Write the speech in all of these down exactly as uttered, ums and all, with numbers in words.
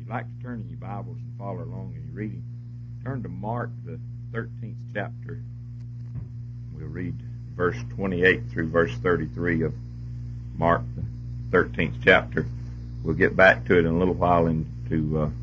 you'd like to turn in your Bibles and follow along in your reading, turn to Mark, the thirteenth chapter. We'll read verse twenty-eight through verse thirty-three of Mark, the thirteenth chapter. We'll get back to it in a little while into uh,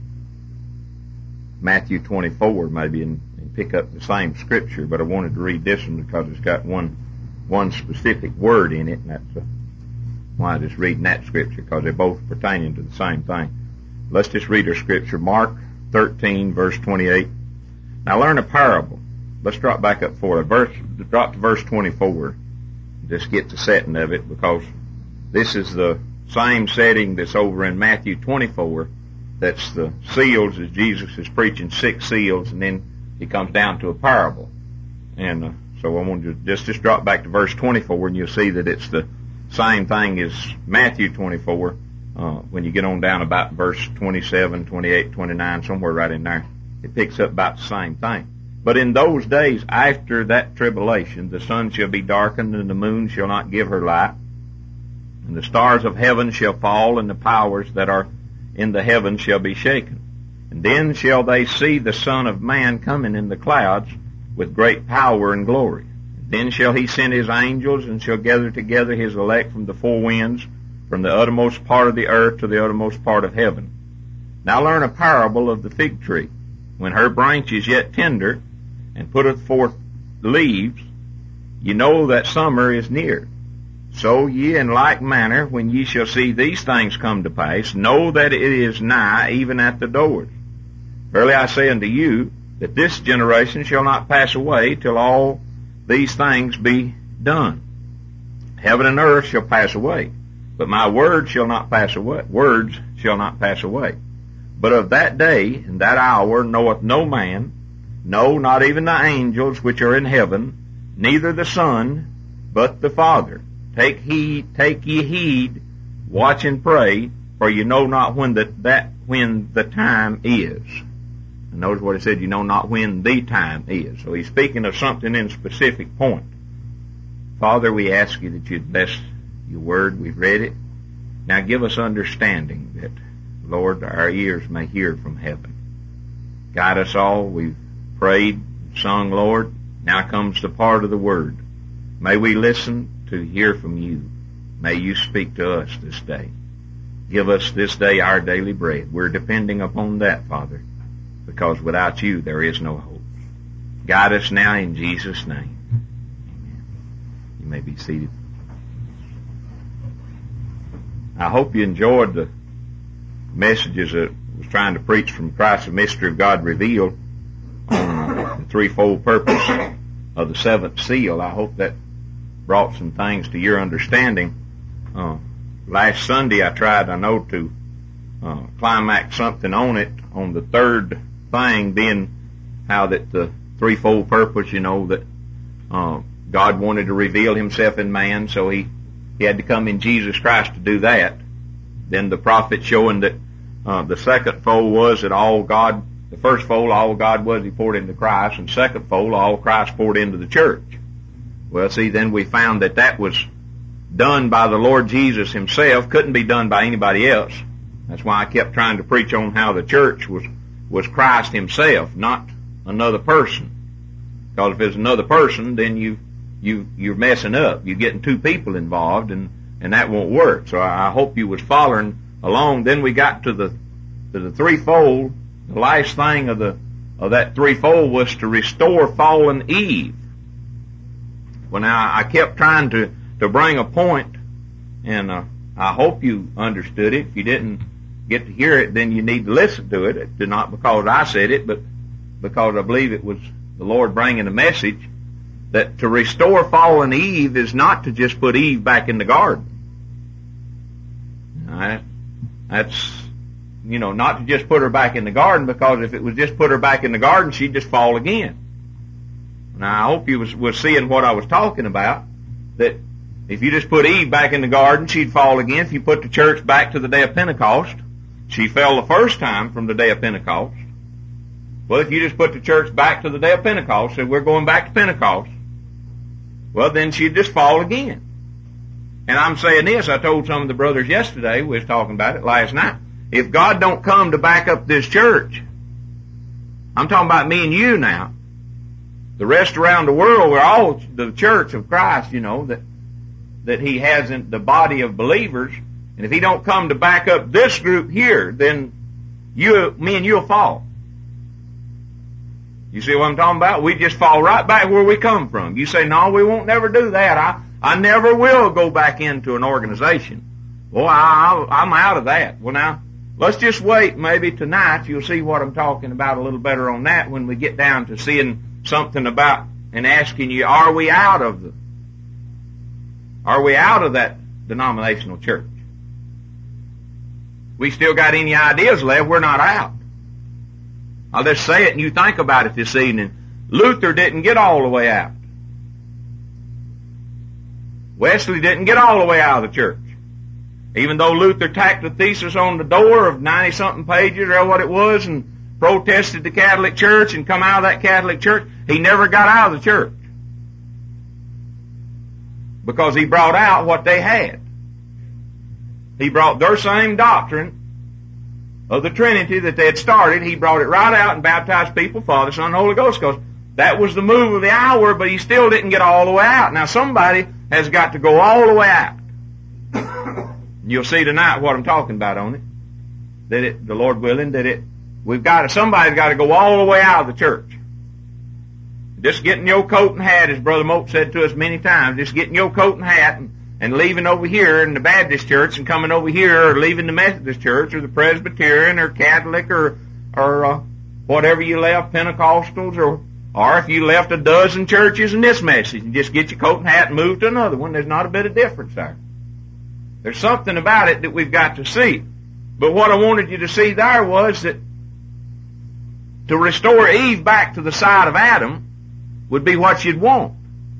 Matthew twenty-four, maybe, and, and pick up the same scripture. But I wanted to read this one because it's got one one specific word in it, and that's uh, why I just reading that scripture, because they're both pertaining to the same thing. Let's just read our scripture, Mark thirteen, verse twenty-eight. Now learn a parable. Let's drop back up for a verse. Drop to verse twenty-four. Just get the setting of it, because this is the same setting that's over in Matthew twenty-four. That's the seals, as Jesus is preaching six seals, and then he comes down to a parable. And uh, so I want you to just, just drop back to verse twenty-four, and you'll see that it's the same thing as Matthew twenty-four. Uh, when you get on down about verse twenty-seven, twenty-eight, twenty-nine, somewhere right in there, it picks up about the same thing. But in those days after that tribulation, the sun shall be darkened, and the moon shall not give her light, and the stars of heaven shall fall, and the powers that are in the heavens shall be shaken. And then shall they see the Son of Man coming in the clouds with great power and glory. And then shall he send his angels, and shall gather together his elect from the four winds, from the uttermost part of the earth to the uttermost part of heaven. Now learn a parable of the fig tree. When her branch is yet tender, and putteth forth leaves, ye know that summer is near. So ye in like manner, when ye shall see these things come to pass, know that it is nigh, even at the doors. Verily I say unto you, that this generation shall not pass away till all these things be done. Heaven and earth shall pass away, but my word shall not pass away. Words shall not pass away. But of that day and that hour knoweth no man, no, not even the angels which are in heaven, neither the Son, but the Father. Take heed, take ye heed, watch and pray, for you know not when the, that when the time is. And notice what he said, you know not when the time is. So he's speaking of something in a specific point. Father, we ask you that you'd bless your word. We've read it. Now give us understanding that, Lord, our ears may hear from heaven. Guide us all. We've prayed, sung, Lord. Now comes the part of the word. May we listen to hear from you. May you speak to us this day. Give us this day our daily bread. We're depending upon that, Father, because without you there is no hope. Guide us now in Jesus' name. Amen. You may be seated. I hope you enjoyed the messages that I was trying to preach from Christ, the Mystery of God Revealed, on the threefold purpose of the seventh seal. I hope that brought some things to your understanding. Uh, last Sunday I tried, I know, to uh, climax something on it, on the third thing being how that the threefold purpose, you know, that uh, God wanted to reveal himself in man, so he He had to come in Jesus Christ to do that. Then the prophet showing that uh, the second fold was that all God, the first fold, all God was, he poured into Christ, and second fold, all Christ poured into the church. Well, see, then we found that that was done by the Lord Jesus himself, couldn't be done by anybody else. That's why I kept trying to preach on how the church was, was Christ himself, not another person. Because if it's another person, then you You, you're messing up. You're getting two people involved, and, and that won't work. So I, I hope you was following along. Then we got to the, to the threefold. The last thing of the, of that threefold was to restore fallen Eve. Well, now I kept trying to, to bring a point, and, uh, I hope you understood it. If you didn't get to hear it, then you need to listen to it. It's not because I said it, but because I believe it was the Lord bringing a message. That to restore fallen Eve is not to just put Eve back in the garden. Right? That's, you know, not to just put her back in the garden, because if it was just put her back in the garden, she'd just fall again. Now, I hope you was, was seeing what I was talking about, that if you just put Eve back in the garden, she'd fall again. If you put the church back to the day of Pentecost, she fell the first time from the day of Pentecost. Well, if you just put the church back to the day of Pentecost, and we're going back to Pentecost, well, then she'd just fall again. And I'm saying this, I told some of the brothers yesterday, we was talking about it last night, if God don't come to back up this church, I'm talking about me and you now, the rest around the world, we're all the church of Christ, you know, that, that He has in the body of believers. And if He don't come to back up this group here, then you, me and you'll fall. You see what I'm talking about? We just fall right back where we come from. You say, no, we won't never do that. I, I never will go back into an organization. Well, I, I'm out of that. Well, now, let's just wait. Maybe tonight you'll see what I'm talking about a little better on that when we get down to seeing something about and asking you, are we out of the, are we out of that denominational church? We still got any ideas left? We're not out. I'll just say it and you think about it this evening. Luther didn't get all the way out. Wesley didn't get all the way out of the church. Even though Luther tacked a thesis on the door of ninety-something pages or what it was and protested the Catholic Church and come out of that Catholic Church, he never got out of the church. Because he brought out what they had. He brought their same doctrine of the Trinity that they had started. He brought it right out and baptized people, Father, Son, and Holy Ghost, because that was the move of the hour, but he still didn't get all the way out. Now somebody has got to go all the way out. You'll see tonight what I'm talking about on it. That it, the Lord willing, that it, we've got to, somebody's got to go all the way out of the church. Just getting your coat and hat, as Brother Moat said to us many times, just getting your coat and hat and, and leaving over here in the Baptist church and coming over here, or leaving the Methodist church or the Presbyterian or Catholic or, or, uh, whatever you left, Pentecostals, or, or if you left a dozen churches in this message and just get your coat and hat and move to another one, there's not a bit of difference there. There's something about it that we've got to see. But what I wanted you to see there was that to restore Eve back to the side of Adam would be what you'd want.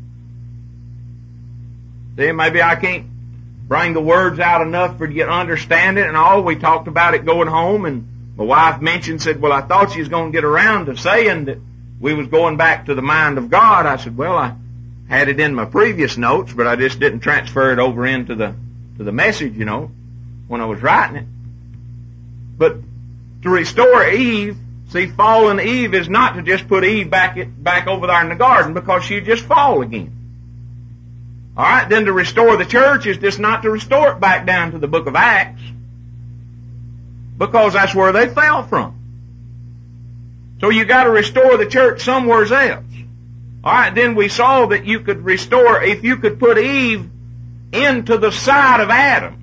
See, maybe I can't bring the words out enough for you to understand it and all. We talked about it going home, and my wife mentioned, said, well, I thought she was going to get around to saying that we was going back to the mind of God. I said, well, I had it in my previous notes, but I just didn't transfer it over into the to the message, you know, when I was writing it. But to restore Eve, see, fallen Eve is not to just put Eve back it, back over there in the garden, because she'd just fall again. All right, then to restore the church is just not to restore it back down to the book of Acts, because that's where they fell from. So you got to restore the church somewhere else. All right, then we saw that you could restore, if you could put Eve into the side of Adam.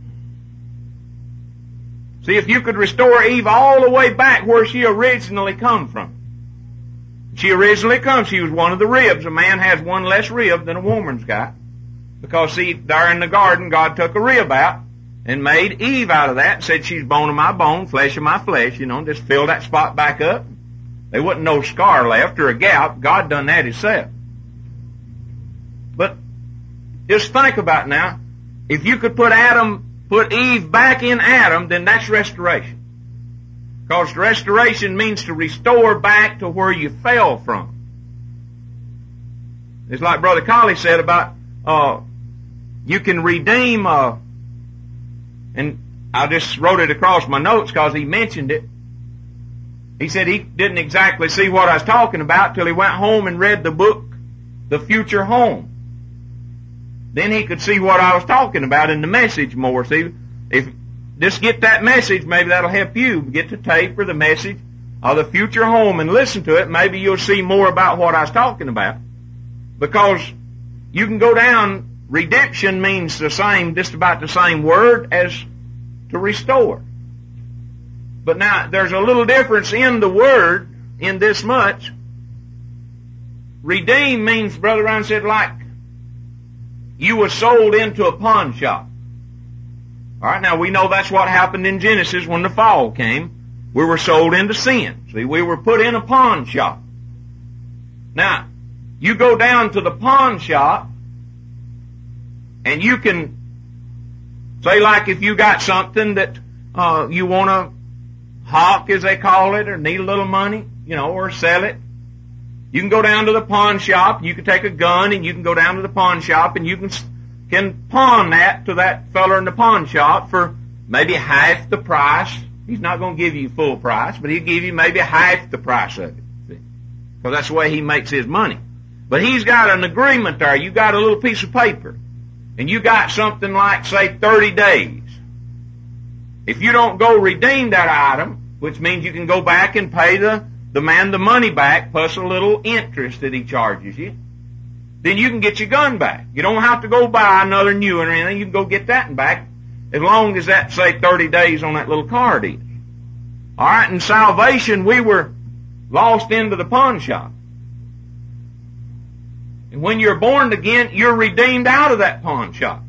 See, if you could restore Eve all the way back where she originally come from. She originally come, she was one of the ribs. A man has one less rib than a woman's got. Because, see, there in the garden, God took a rib out and made Eve out of that and said, she's bone of my bone, flesh of my flesh, you know, just fill that spot back up. There wasn't no scar left or a gap. God done that Himself. But just think about it now. If you could put Adam, put Eve back in Adam, then that's restoration. Because restoration means to restore back to where you fell from. It's like Brother Colley said about, uh, you can redeem, uh, and I just wrote it across my notes because he mentioned it. He said he didn't exactly see what I was talking about till he went home and read the book, The Future Home. Then he could see what I was talking about in the message more. See, if just get that message, maybe that'll help you. Get the tape or the message of The Future Home and listen to it. Maybe you'll see more about what I was talking about. Because you can go down, redemption means the same, just about the same word as to restore. But now, there's a little difference in the word, in this much. Redeem means, Brother Ryan said, like you were sold into a pawn shop. All right, now we know that's what happened in Genesis when the fall came. We were sold into sin. See, we were put in a pawn shop. Now, you go down to the pawn shop, and you can say, like, if you got something that uh, you want to hawk, as they call it, or need a little money, you know, or sell it. You can go down to the pawn shop, you can take a gun and you can go down to the pawn shop and you can can pawn that to that feller in the pawn shop for maybe half the price, He's not going to give you full price, but he'll give you maybe half the price of it. Because that's the way he makes his money. But he's got an agreement there. You got a little piece of paper. And you got something like, say, thirty days. If you don't go redeem that item, which means you can go back and pay the, the man the money back plus a little interest that he charges you, then you can get your gun back. You don't have to go buy another new one or anything. You can go get that back as long as that, say, thirty days on that little card is. All right, in salvation, we were lost into the pawn shop. And when you're born again, you're redeemed out of that pawn shop.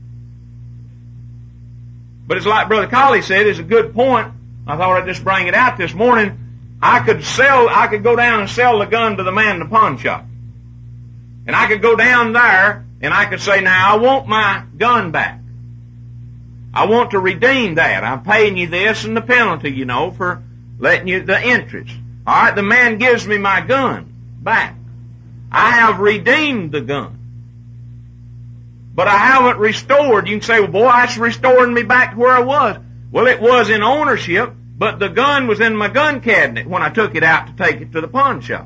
But it's like Brother Colley said, it's a good point. I thought I'd just bring it out this morning. I could sell, I could go down and sell the gun to the man in the pawn shop. And I could go down there and I could say, now I want my gun back. I want to redeem that. I'm paying you this and the penalty, you know, for letting you the interest. All right, the man gives me my gun back. I have redeemed the gun. But I haven't restored. You can say, well, boy, that's restoring me back to where I was. Well, it was in ownership, but the gun was in my gun cabinet when I took it out to take it to the pawn shop.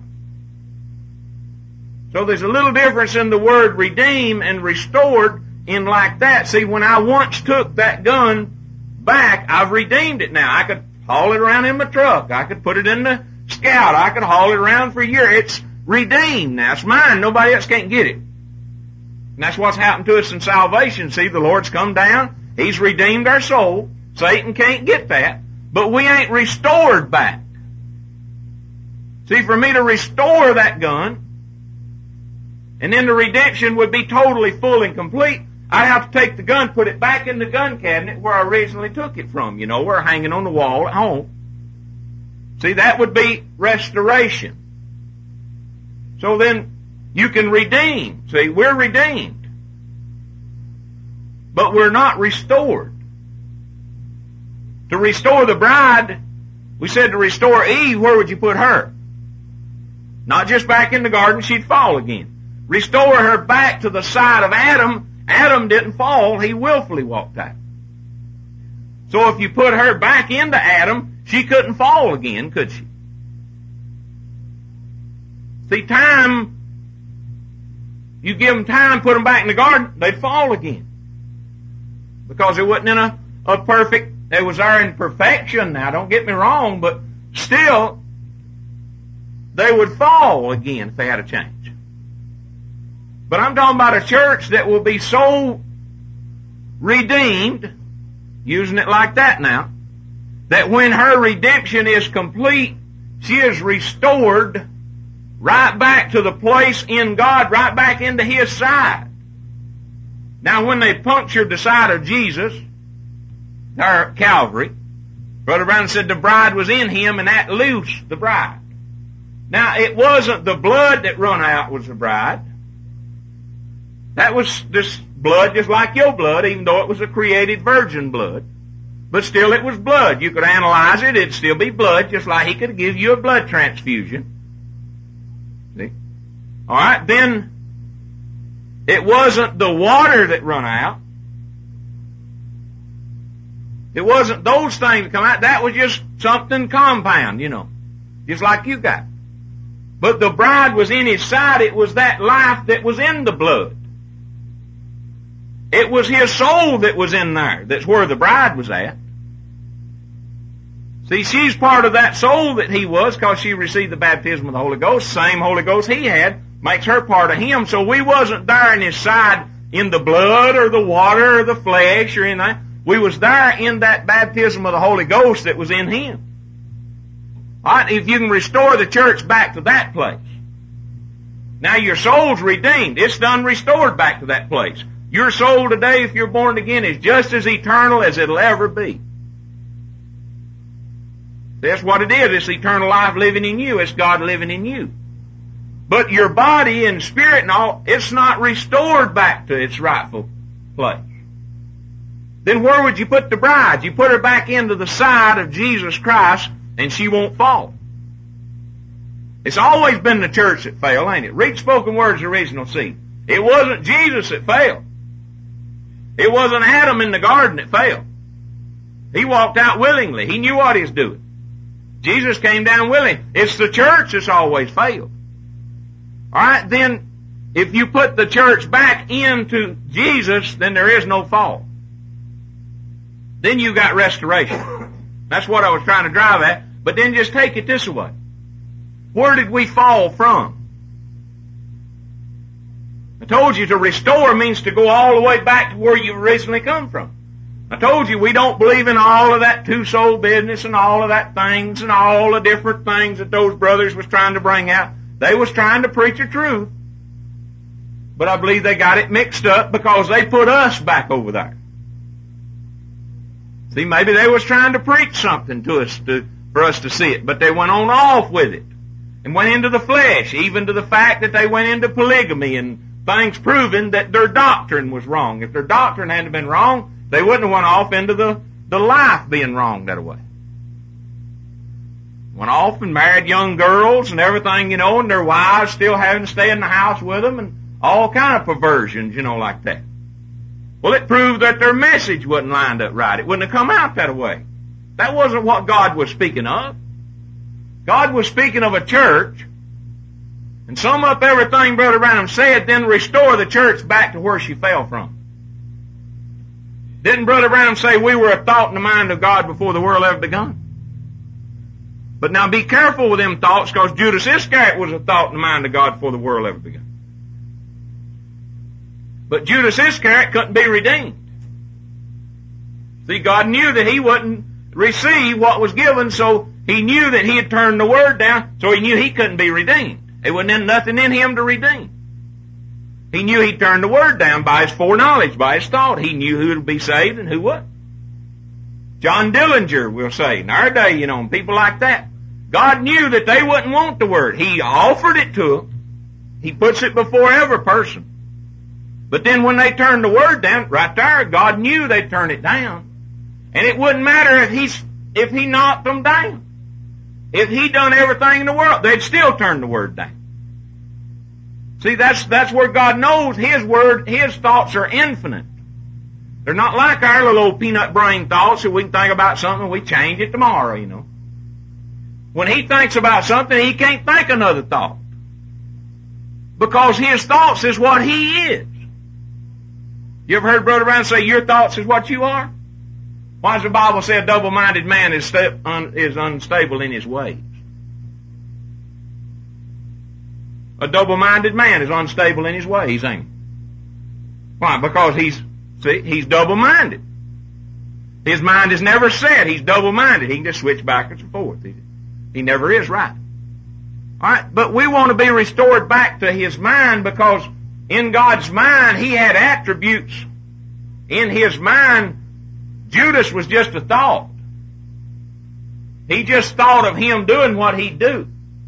So there's a little difference in the word redeem and restored in like that. See, when I once took that gun back, I've redeemed it now. I could haul it around in my truck. I could put it in the Scout. I could haul it around for a year. It's redeemed now. It's mine. Nobody else can't get it. And that's what's happened to us in salvation. See, the Lord's come down. He's redeemed our soul. Satan can't get that. But we ain't restored back. See, for me to restore that gun, and then the redemption would be totally full and complete, I'd have to take the gun, put it back in the gun cabinet where I originally took it from, you know, where hanging on the wall at home. See, that would be restoration. So then you can redeem. See, we're redeemed. But we're not restored. To restore the bride, we said to restore Eve, where would you put her? Not just back in the garden, she'd fall again. Restore her back to the side of Adam. Adam didn't fall, he willfully walked out. So if you put her back into Adam, she couldn't fall again, could she? See, time, you give them time, put them back in the garden, they'd fall again. Because it wasn't in a, a perfect, they was there in perfection now, don't get me wrong, but still, they would fall again if they had a change. But I'm talking about a church that will be so redeemed, using it like that now, that when her redemption is complete, she is restored right back to the place in God, right back into His side. Now when they punctured the side of Jesus, there at Calvary, Brother Brown said the bride was in Him and that loosed the bride. Now it wasn't the blood that run out was the bride. That was this blood just like your blood, even though it was a created virgin blood. But still it was blood. You could analyze it, it'd still be blood, just like He could give you a blood transfusion. See? Alright, then it wasn't the water that run out. It wasn't those things that come out. That was just something compound, you know. Just like you got. But the bride was in His side. It was that life that was in the blood. It was His soul that was in there. That's where the bride was at. See, she's part of that soul that He was because she received the baptism of the Holy Ghost. Same Holy Ghost He had makes her part of Him. So we wasn't there in His side in the blood or the water or the flesh or anything. We was there in that baptism of the Holy Ghost that was in Him. All right, if you can restore the church back to that place. Now your soul's redeemed. It's done restored back to that place. Your soul today, if you're born again, is just as eternal as it'll ever be. That's what it is. It's eternal life living in you. It's God living in you. But your body and spirit and all, it's not restored back to its rightful place. Then where would you put the bride? You put her back into the side of Jesus Christ and she won't fall. It's always been the church that failed, ain't it? Read Spoken Word's original seed. It wasn't Jesus that failed. It wasn't Adam in the garden that failed. He walked out willingly. He knew what he was doing. Jesus came down willing. It's the church that's always failed. Alright, then, if you put the church back into Jesus, then there is no fall. Then you got restoration. That's what I was trying to drive at. But then just take it this way. Where did we fall from? I told you to restore means to go all the way back to where you originally come from. I told you we don't believe in all of that two-soul business and all of that things and all the different things that those brothers was trying to bring out. They was trying to preach the truth. But I believe they got it mixed up because they put us back over there. See, maybe they was trying to preach something to us to, for us to see it, but they went on off with it and went into the flesh, even to the fact that they went into polygamy and things proving that their doctrine was wrong. If their doctrine hadn't been wrong, they wouldn't have went off into the, the life being wrong that way. Went off and married young girls and everything, you know, and their wives still having to stay in the house with them and all kind of perversions, you know, like that. Well, it proved that their message wasn't lined up right. It wouldn't have come out that way. That wasn't what God was speaking of. God was speaking of a church, and sum up everything Brother Branham said, then restore the church back to where she fell from. Didn't Brother Branham say we were a thought in the mind of God before the world ever begun? But now be careful with them thoughts, because Judas Iscariot was a thought in the mind of God before the world ever begun. But Judas Iscariot couldn't be redeemed. See, God knew that he wouldn't receive what was given, so he knew that he had turned the word down, so he knew he couldn't be redeemed. There wasn't nothing in him to redeem. He knew he'd turned the word down by his foreknowledge, by his thought. He knew who would be saved and who wouldn't. John Dillinger, we'll say, in our day, you know, and people like that. God knew that they wouldn't want the word. He offered it to them. He puts it before every person. But then when they turned the word down, right there, God knew they'd turn it down. And it wouldn't matter if he's, if he knocked them down. If he done everything in the world, they'd still turn the word down. See, that's, that's where God knows his word, his thoughts are infinite. They're not like our little old peanut brain thoughts that we can think about something and we change it tomorrow, you know. When he thinks about something, he can't think another thought. Because his thoughts is what he is. You ever heard Brother Brown say, your thoughts is what you are? Why does the Bible say a double-minded man is, sta- un- is unstable in his ways? A double-minded man is unstable in his ways, ain't he? Why? Because he's, see, he's double-minded. His mind is never set. He's double-minded. He can just switch backwards and forth. He, he never is right. Alright, but we want to be restored back to his mind, because in God's mind, he had attributes. In his mind, Judas was just a thought. He just thought of him doing what he'd do.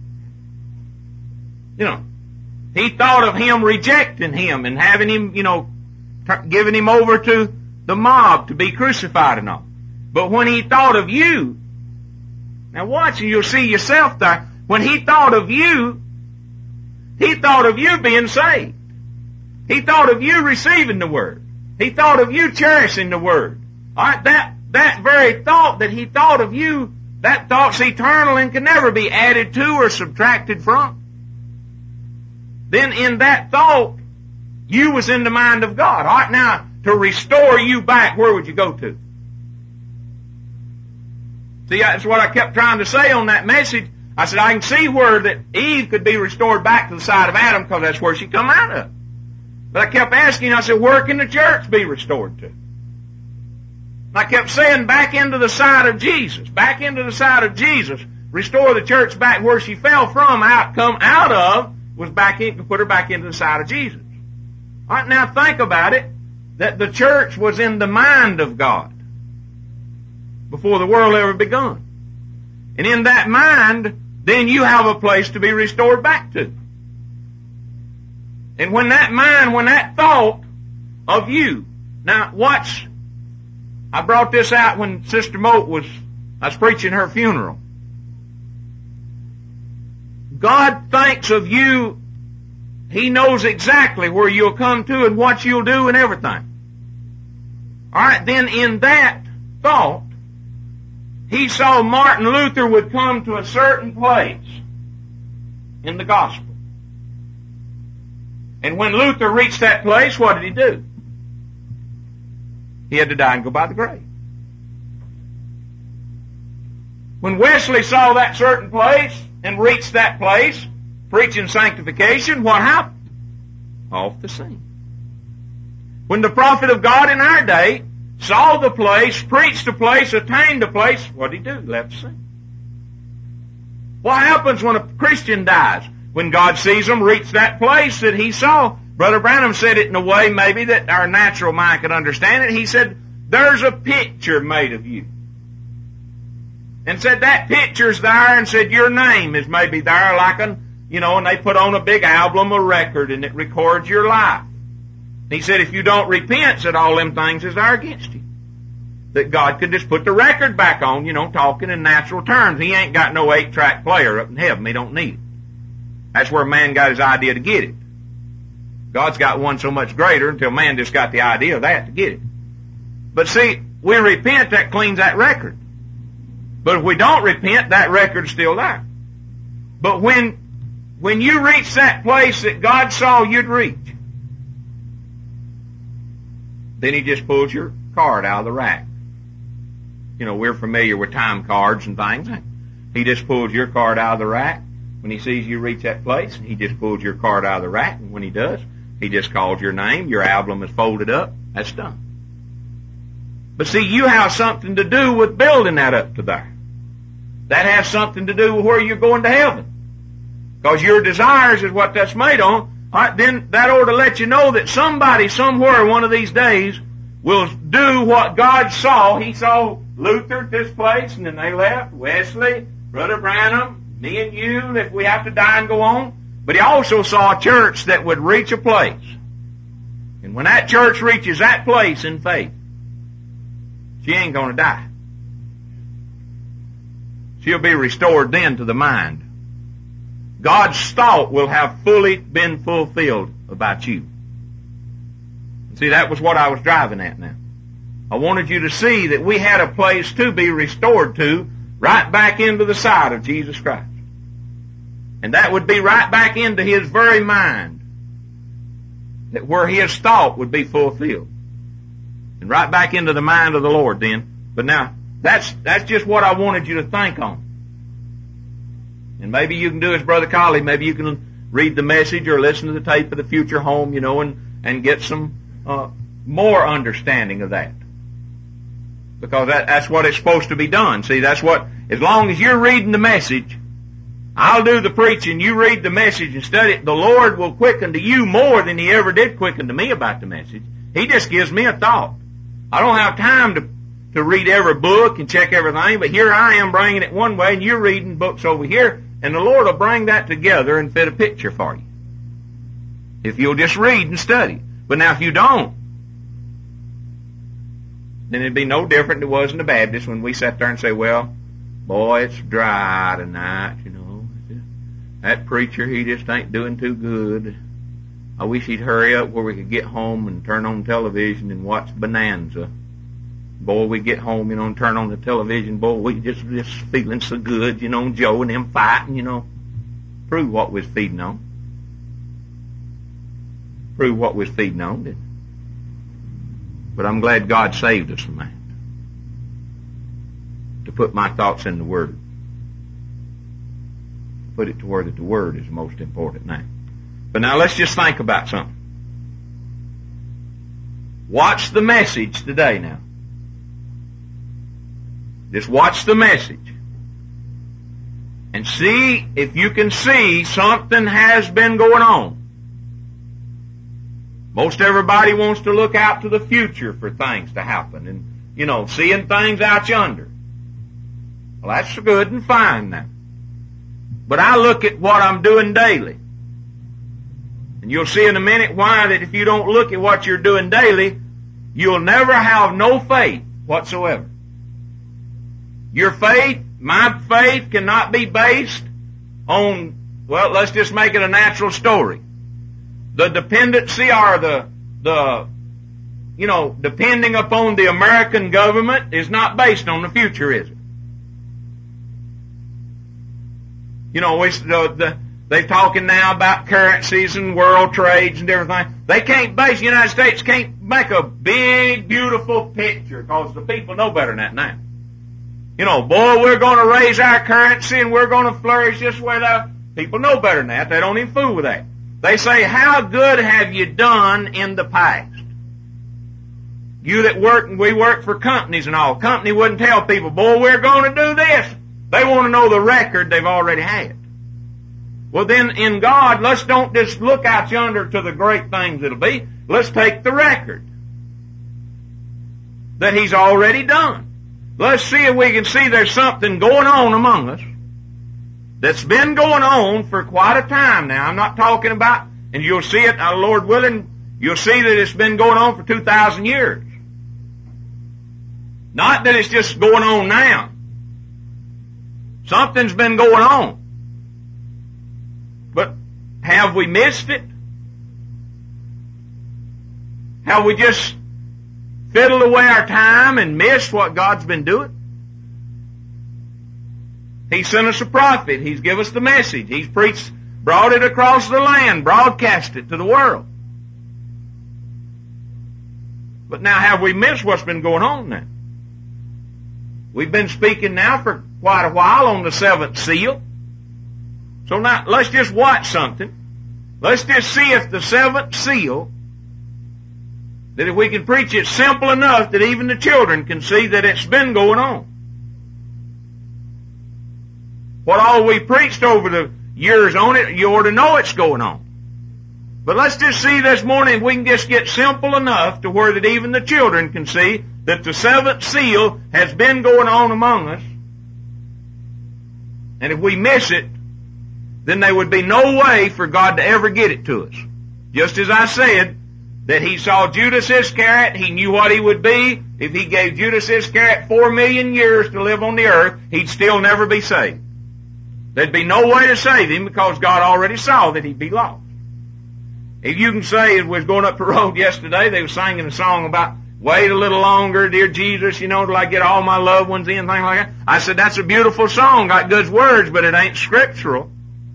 You know, he thought of him rejecting him and having him, you know, t- giving him over to the mob to be crucified and all. But when he thought of you, now watch and you'll see yourself there. When he thought of you, he thought of you being saved. He thought of you receiving the word. He thought of you cherishing the word. All right, that, that very thought that he thought of you, that thought's eternal and can never be added to or subtracted from. Then in that thought, you was in the mind of God. All right, now, to restore you back, where would you go to? See, that's what I kept trying to say on that message. I said, I can see where that Eve could be restored back to the side of Adam, because that's where she come out of. But I kept asking, I said, where can the church be restored to? And I kept saying, back into the side of Jesus, back into the side of Jesus, restore the church back where she fell from, out, come out of, was back in, put her back into the side of Jesus. All right, now think about it, that the church was in the mind of God before the world ever begun. And in that mind, then you have a place to be restored back to. And when that mind, when that thought of you, now watch, I brought this out when Sister Moat was, I was preaching her funeral. God thinks of you, he knows exactly where you'll come to and what you'll do and everything. Alright, then in that thought, he saw Martin Luther would come to a certain place in the gospel. And when Luther reached that place, what did he do? He had to die and go by the grave. When Wesley saw that certain place and reached that place, preaching sanctification, what happened? Off the scene. When the prophet of God in our day saw the place, preached the place, attained the place, what did he do? Left the scene. What happens when a Christian dies? When God sees them reach that place that he saw, Brother Branham said it in a way maybe that our natural mind could understand it. He said, there's a picture made of you. And said that picture's there, and said your name is maybe there like an, you know, and they put on a big album, a record, and it records your life. He said if you don't repent, said all them things is there against you. That God could just put the record back on, you know, talking in natural terms. He ain't got no eight-track player up in heaven. He don't need it. That's where man got his idea to get it. God's got one so much greater until man just got the idea of that to get it. But see, we repent, that cleans that record. But if we don't repent, that record's still there. But when, when you reach that place that God saw you'd reach, then he just pulls your card out of the rack. You know, we're familiar with time cards and things. He just pulls your card out of the rack. When he sees you reach that place, he just pulls your card out of the rack. And when he does, he just calls your name. Your album is folded up. That's done. But see, you have something to do with building that up to there. That has something to do with where you're going to heaven. Because your desires is what that's made on. All right, then that ought to let you know that somebody somewhere one of these days will do what God saw. He saw Luther at this place, and then they left. Wesley, Brother Branham, me and you, if we have to die and go on. But he also saw a church that would reach a place. And when that church reaches that place in faith, she ain't going to die. She'll be restored then to the mind. God's thought will have fully been fulfilled about you. See, that was what I was driving at now. I wanted you to see that we had a place to be restored to, right back into the side of Jesus Christ. And that would be right back into his very mind, that where his thought would be fulfilled. And right back into the mind of the Lord then. But now, that's, that's just what I wanted you to think on. And maybe you can do as Brother Colley, maybe you can read the message or listen to the tape of the Future Home, you know, and, and get some uh, more understanding of that. Because that, that's what it's supposed to be done. See, that's what, as long as you're reading the message, I'll do the preaching, you read the message and study it, the Lord will quicken to you more than he ever did quicken to me about the message. He just gives me a thought. I don't have time to to read every book and check everything, but here I am bringing it one way and you're reading books over here, and the Lord will bring that together and fit a picture for you. If you'll just read and study. But now if you don't, then it'd be no different than it was in the Baptist when we sat there and say, well, boy, it's dry tonight, you know. That preacher, he just ain't doing too good. I wish he'd hurry up where we could get home and turn on television and watch Bonanza. Boy, we get home, you know, and turn on the television. Boy, we just just feeling so good, you know, Joe and them fighting, you know. Prove what we're feeding on. Prove what we're feeding on, didn't it? But I'm glad God saved us from that. To put my thoughts in the Word. Put it to where that the Word is the most important now. But now let's just think about something. Watch the message today now. Just watch the message. And see if you can see something has been going on. Most everybody wants to look out to the future for things to happen. And, you know, seeing things out yonder. Well, that's good and fine now. But I look at what I'm doing daily. And you'll see in a minute why that if you don't look at what you're doing daily, you'll never have no faith whatsoever. Your faith, my faith, cannot be based on, well, let's just make it a natural story. The dependency or the, the, you know, depending upon the American government is not based on the future, is it? You know, we, the, the, they're talking now about currencies and world trades and everything. They can't base, the United States can't make a big, beautiful picture because the people know better than that now. You know, boy, we're going to raise our currency and we're going to flourish this way. That people know better than that. They don't even fool with that. They say, how good have you done in the past? You that work, and we work for companies and all. Company wouldn't tell people, boy, we're going to do this. They want to know the record they've already had. Well, then in God, let's don't just look out yonder to the great things it'll be. Let's take the record that He's already done. Let's see if we can see there's something going on among us that's been going on for quite a time now. I'm not talking about, and you'll see it, uh, Lord willing, you'll see that it's been going on for two thousand years. Not that it's just going on now. Something's been going on. But have we missed it? Have we just fiddled away our time and missed what God's been doing? He sent us a prophet. He's given us the message. He's preached, brought it across the land, broadcast it to the world. But now have we missed what's been going on now? We've been speaking now for quite a while on the seventh seal. So now, let's just watch something. Let's just see if the seventh seal, that if we can preach it simple enough that even the children can see that it's been going on. What all we preached over the years on it, you ought to know it's going on. But let's just see this morning if we can just get simple enough to where that even the children can see that the seventh seal has been going on among us. And if we miss it, then there would be no way for God to ever get it to us. Just as I said, that He saw Judas Iscariot, He knew what he would be. If He gave Judas Iscariot four million years to live on the earth, he'd still never be saved. There'd be no way to save him because God already saw that he'd be lost. If you can say, it was going up the road yesterday, they were singing a song about, wait a little longer, dear Jesus, you know, till I get all my loved ones in, things like that. I said, that's a beautiful song, got good words, but it ain't scriptural.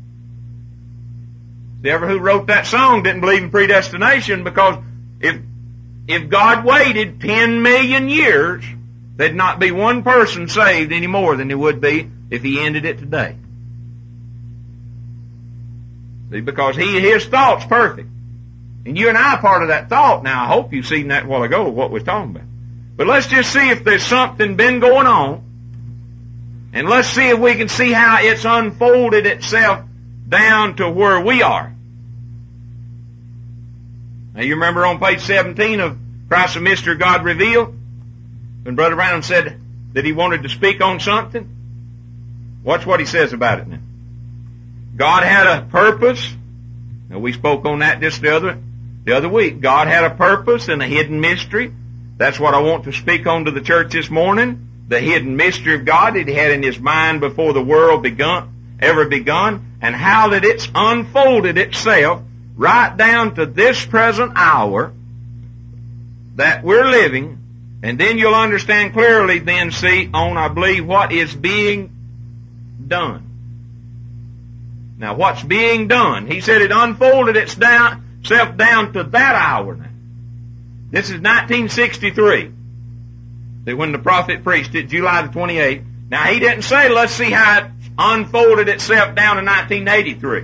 The ever who wrote that song didn't believe in predestination, because if if God waited ten million years, there'd not be one person saved any more than there would be if He ended it today. See, because He His thought's perfect. And you and I are part of that thought. Now, I hope you've seen that a while ago, what we're talking about. But let's just see if there's something been going on. And let's see if we can see how it's unfolded itself down to where we are. Now, you remember on page seventeen of Christ the Mystery of God Revealed, when Brother Branham said that he wanted to speak on something? Watch what he says about it now. God had a purpose. Now, we spoke on that just the other, the other week. God had a purpose and a hidden mystery. That's what I want to speak on to the church this morning. The hidden mystery of God that He had in His mind before the world begun, ever begun, and how that it's unfolded itself right down to this present hour that we're living. And then you'll understand clearly then, see, on, I believe, what is being done. Now, what's being done? He said it unfolded itself down to that hour now. This is nineteen sixty-three. That when the prophet preached it, July the twenty-eighth. Now, he didn't say, let's see how it unfolded itself down to nineteen eighty-three.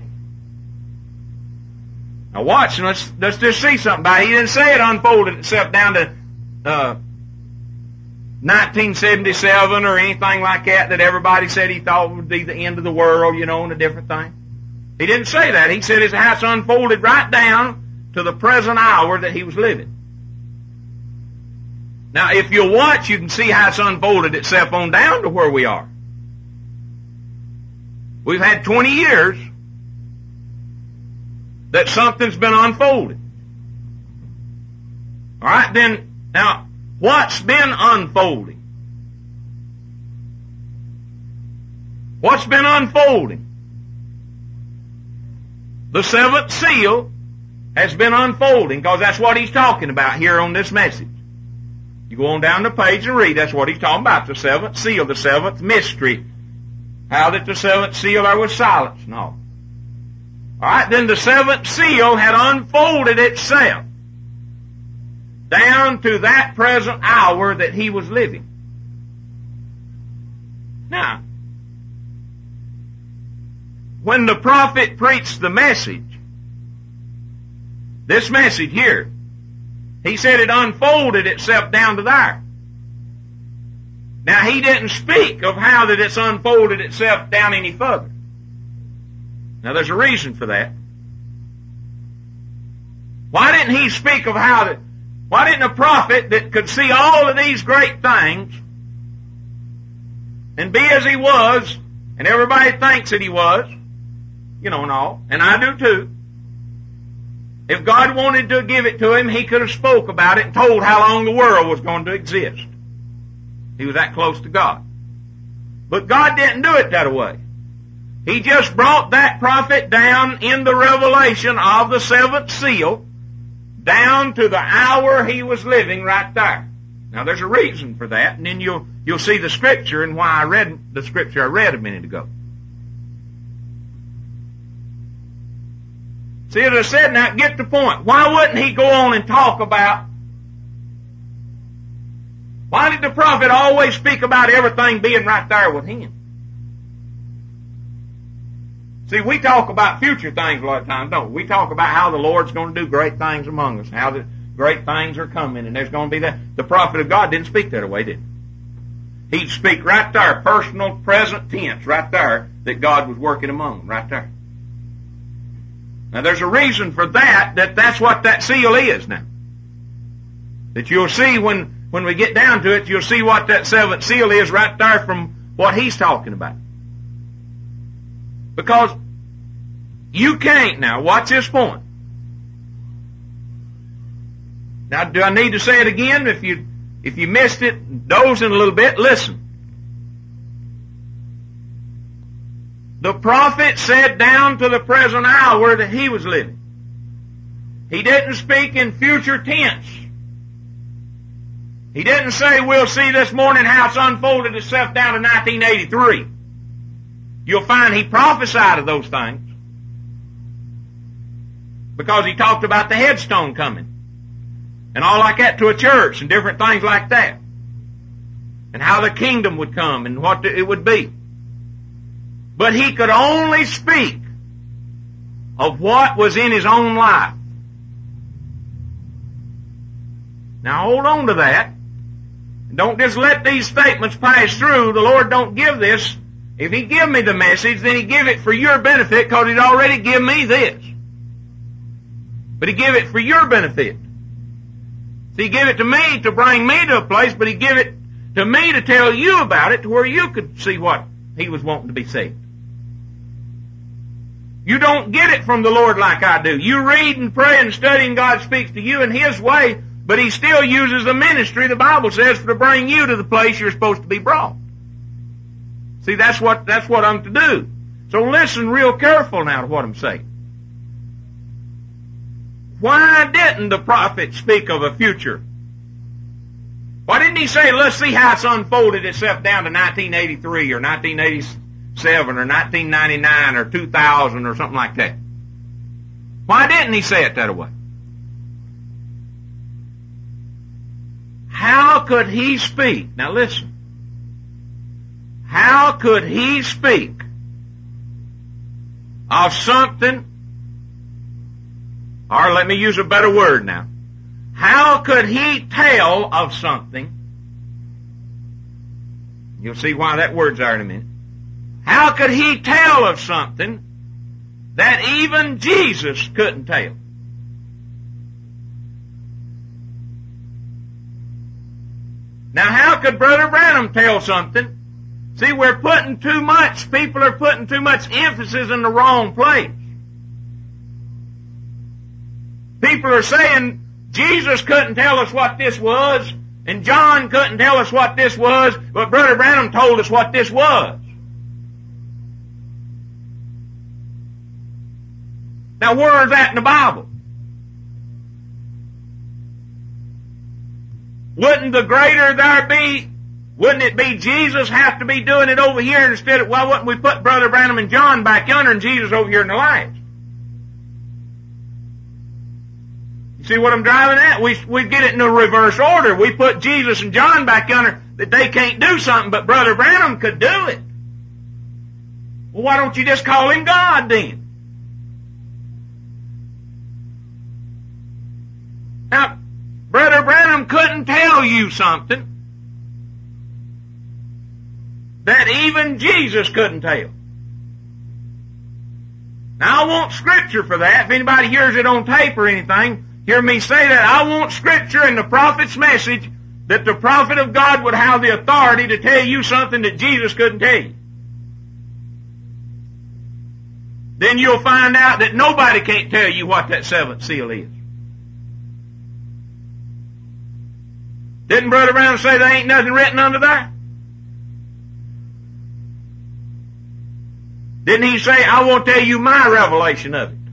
Now, watch, and let's, let's just see something about it. He didn't say it unfolded itself down to uh, nineteen seventy-seven or anything like that, that everybody said he thought would be the end of the world, you know, and a different thing. He didn't say that. He said his house unfolded right down to the present hour that he was living. Now, if you'll watch, you can see how it's unfolded itself on down to where we are. We've had twenty years that something's been unfolded. All right, then, now, what's been unfolding? What's been unfolding? The seventh seal has been unfolding, because that's what he's talking about here on this message. You go on down the page and read, that's what he's talking about, the seventh seal, the seventh mystery. How that the seventh seal there was silence? No. Alright, then the seventh seal had unfolded itself down to that present hour that he was living. Now, when the prophet preached the message, this message here, he said it unfolded itself down to there. Now, he didn't speak of how that it's unfolded itself down any further. Now, there's a reason for that. Why didn't he speak of how that, why didn't a prophet that could see all of these great things and be as he was, and everybody thinks that he was, you know, and all, and I do too. If God wanted to give it to him, he could have spoke about it and told how long the world was going to exist. He was that close to God. But God didn't do it that way. He just brought that prophet down in the revelation of the seventh seal down to the hour he was living right there. Now there's a reason for that, and then you'll you'll see the scripture and why I read the scripture I read a minute ago. See, as I said, now get the point. Why wouldn't he go on and talk about, why did the prophet always speak about everything being right there with him? See, we talk about future things a lot of times, don't we? We talk about how the Lord's going to do great things among us, how the great things are coming, and there's going to be that. The prophet of God didn't speak that way, did he? He'd speak right there, personal, present tense, right there, that God was working among them, right there. Now there's a reason for that, that that's what that seal is now. That you'll see when, when we get down to it, you'll see what that seventh seal is right there from what he's talking about. Because you can't now, watch this point. Now do I need to say it again? If you, if you missed it, dozing a little bit, listen. The prophet said down to the present hour that he was living. He didn't speak in future tense. He didn't say, we'll see this morning how it's unfolded itself down to nineteen eighty-three. You'll find he prophesied of those things. Because he talked about the headstone coming. And all like that to a church and different things like that. And how the kingdom would come and what it would be. But he could only speak of what was in his own life. Now hold on to that. Don't just let these statements pass through. The Lord don't give this. If he give me the message, then he give it for your benefit because he'd already give me this. But he give it for your benefit. So he give it to me to bring me to a place, but he give it to me to tell you about it to where you could see what he was wanting to be saved. You don't get it from the Lord like I do. You read and pray and study and God speaks to you in his way, but he still uses the ministry, the Bible says, to bring you to the place you're supposed to be brought. See, that's what, that's what I'm to do. So listen real careful now to what I'm saying. Why didn't the prophet speak of a future? Why didn't he say, let's see how it's unfolded itself down to nineteen eighty-three or nineteen eighty-seven or nineteen ninety-nine or two thousand or something like that? Why didn't he say it that way? How could he speak? Now listen. How could he speak of something, or let me use a better word now. How could he tell of something? You'll see why that word's there in a minute. How could he tell of something that even Jesus couldn't tell? Now how could Brother Branham tell something? See, we're putting too much, people are putting too much emphasis in the wrong place. People are saying Jesus couldn't tell us what this was, and John couldn't tell us what this was, but Brother Branham told us what this was. Now where is that in the Bible? Wouldn't the greater there be Wouldn't it be Jesus have to be doing it over here instead of, why wouldn't we put Brother Branham and John back yonder and Jesus over here in the last? You see what I'm driving at? We, we get it in the reverse order. We put Jesus and John back yonder that they can't do something, but Brother Branham could do it. Well, why don't you just call him God then? Now, Brother Branham couldn't tell you something that even Jesus couldn't tell. Now, I want Scripture for that. If anybody hears it on tape or anything, hear me say that. I want Scripture in the prophet's message that the prophet of God would have the authority to tell you something that Jesus couldn't tell you. Then you'll find out that nobody can't tell you what that seventh seal is. Didn't Brother Brown say there ain't nothing written under there? Didn't he say, I won't tell you my revelation of it?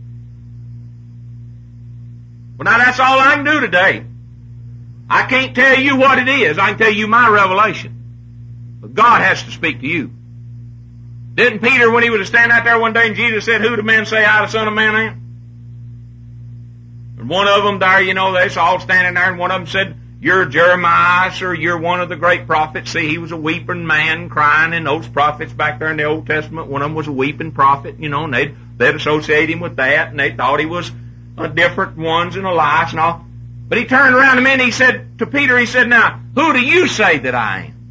Well, now that's all I can do today. I can't tell you what it is. I can tell you my revelation. But God has to speak to you. Didn't Peter, when he was standing out there one day and Jesus said, who do men say I, the Son of Man, am? And one of them there, you know, they're all standing there, and one of them said, you're Jeremiah, or you're one of the great prophets. See, he was a weeping man crying, and those prophets back there in the Old Testament, one of them was a weeping prophet, you know, and they'd, they'd associate him with that, and they thought he was a different ones and Elias and all. But he turned around to me and he said to Peter, he said, now, who do you say that I am?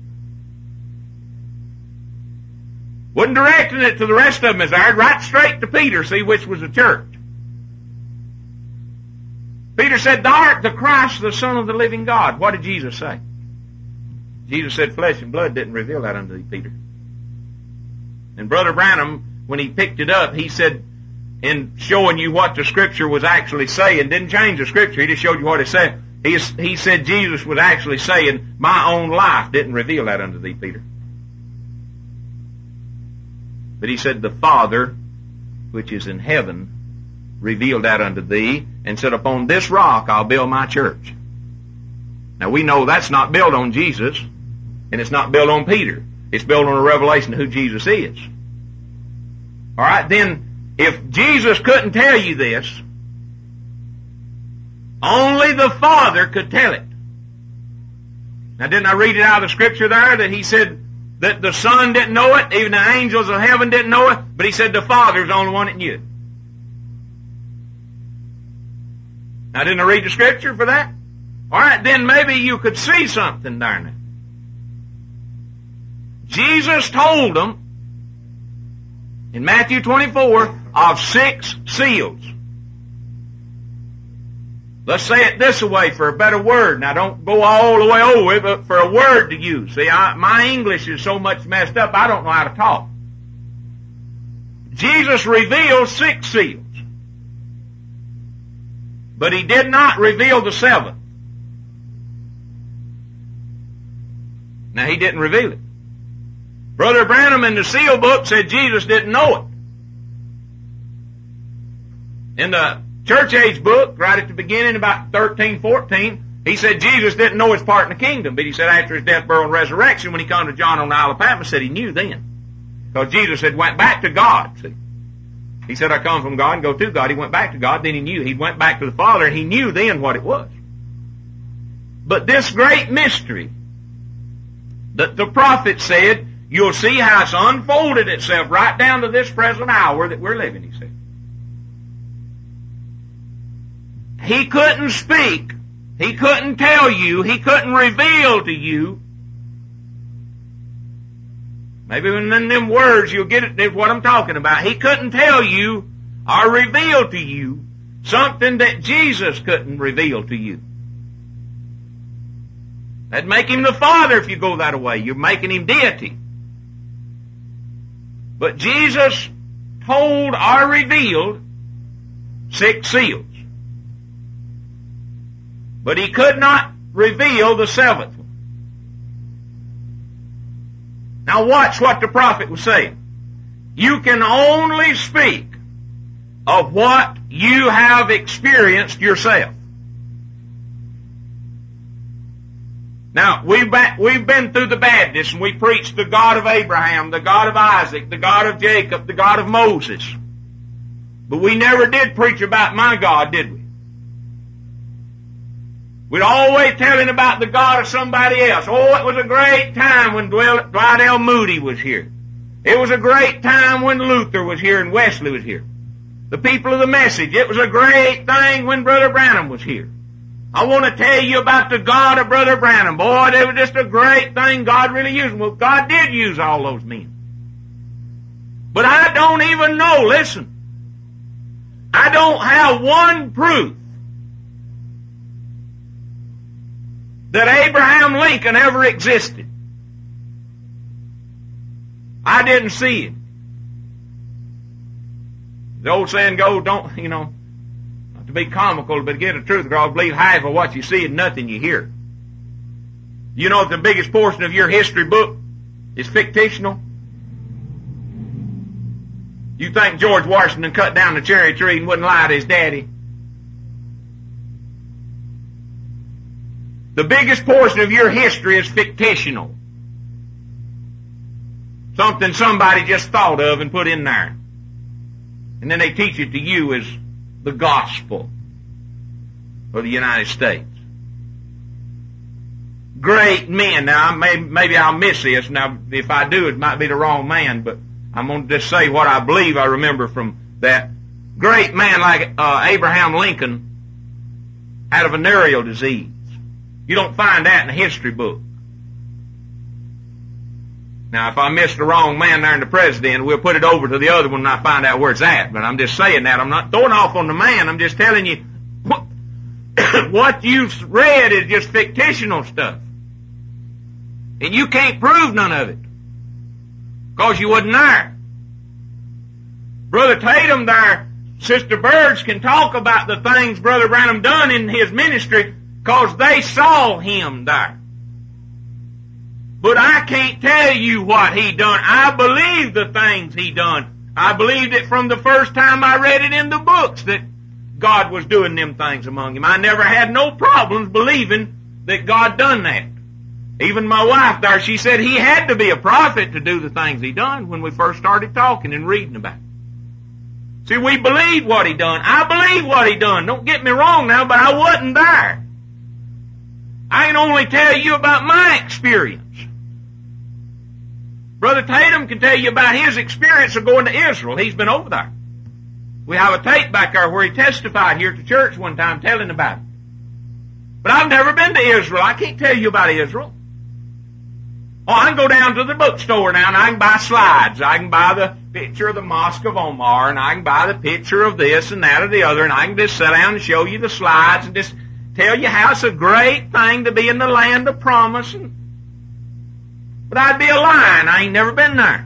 Wasn't directing it to the rest of them as there, right straight to Peter, see, which was the church. Peter said, thou art the Christ, the Son of the living God. What did Jesus say? Jesus said, flesh and blood didn't reveal that unto thee, Peter. And Brother Branham, when he picked it up, he said, in showing you what the Scripture was actually saying, didn't change the Scripture, he just showed you what it said. He, he said Jesus was actually saying, my own life didn't reveal that unto thee, Peter. But he said, the Father, which is in heaven, revealed that unto thee, and said, upon this rock I'll build my church. Now we know that's not built on Jesus, and it's not built on Peter. It's built on a revelation of who Jesus is. Alright, then, if Jesus couldn't tell you this, only the Father could tell it. Now didn't I read it out of the Scripture there, that he said that the Son didn't know it, even the angels of heaven didn't know it, but he said the Father was the only one that knew it. Now, didn't I read the Scripture for that? All right, then maybe you could see something there now. Jesus told them in Matthew twenty-four of six seals. Let's say it this way for a better word. Now, don't go all the way over it, but for a word to use. See, I, my English is so much messed up, I don't know how to talk. Jesus revealed six seals. But he did not reveal the seventh. Now, he didn't reveal it. Brother Branham in the seal book said Jesus didn't know it. In the church age book, right at the beginning, about thirteen, fourteen, he said Jesus didn't know his part in the kingdom. But he said after his death, burial, and resurrection, when he come to John on the Isle of Patmos, said he knew then. Because Jesus had went back to God, see. He said, I come from God and go to God. He went back to God, then he knew. He went back to the Father, and he knew then what it was. But this great mystery that the prophet said, you'll see how it's unfolded itself right down to this present hour that we're living, he said. He couldn't speak. He couldn't tell you. He couldn't reveal to you. Maybe in them words you'll get it, what I'm talking about. He couldn't tell you or reveal to you something that Jesus couldn't reveal to you. That'd make him the Father if you go that way. You're making him deity. But Jesus told or revealed six seals. But he could not reveal the seventh one. Now watch what the prophet was saying. You can only speak of what you have experienced yourself. Now, we've been, we've been through the Baptists, and we preached the God of Abraham, the God of Isaac, the God of Jacob, the God of Moses. But we never did preach about my God, did we? We'd always telling about the God of somebody else. Oh, it was a great time when Dwight L. Moody was here. It was a great time when Luther was here and Wesley was here. The people of the message. It was a great thing when Brother Branham was here. I want to tell you about the God of Brother Branham. Boy, it was just a great thing. God really used them. Well, God did use all those men. But I don't even know, listen, I don't have one proof that Abraham Lincoln ever existed. I didn't see it. The old saying goes, don't, you know, not to be comical, but to get the truth across, believe half of what you see and nothing you hear. You know that the biggest portion of your history book is fictional? You think George Washington cut down the cherry tree and wouldn't lie to his daddy? The biggest portion of your history is fictional. Something somebody just thought of and put in there. And then they teach it to you as the gospel of the United States. Great men. Now, maybe I'll miss this. Now, if I do, it might be the wrong man, but I'm going to just say what I believe I remember from that. Great man like uh, Abraham Lincoln had a venereal disease. You don't find that in a history book. Now, if I miss the wrong man there in the president, we'll put it over to the other one and I find out where it's at. But I'm just saying that. I'm not throwing off on the man. I'm just telling you what, what you've read is just fictional stuff. And you can't prove none of it. Because you wasn't there. Brother Tatum there, Sister Birds can talk about the things Brother Branham done in his ministry because they saw him there. But I can't tell you what he done. I believe the things he done. I believed it from the first time I read it in the books that God was doing them things among him. I never had no problems believing that God done that. Even my wife there, she said he had to be a prophet to do the things he done when we first started talking and reading about it. See, we believe what he done. I believe what he done. Don't get me wrong now, but I wasn't there. I can only tell you about my experience. Brother Tatum can tell you about his experience of going to Israel. He's been over there. We have a tape back there where he testified here at the church one time telling about it. But I've never been to Israel. I can't tell you about Israel. Oh, I can go down to the bookstore now and I can buy slides. I can buy the picture of the Mosque of Omar and I can buy the picture of this and that or the other and I can just sit down and show you the slides and just tell you how it's a great thing to be in the land of promise. And, but I'd be a lying. I ain't never been there.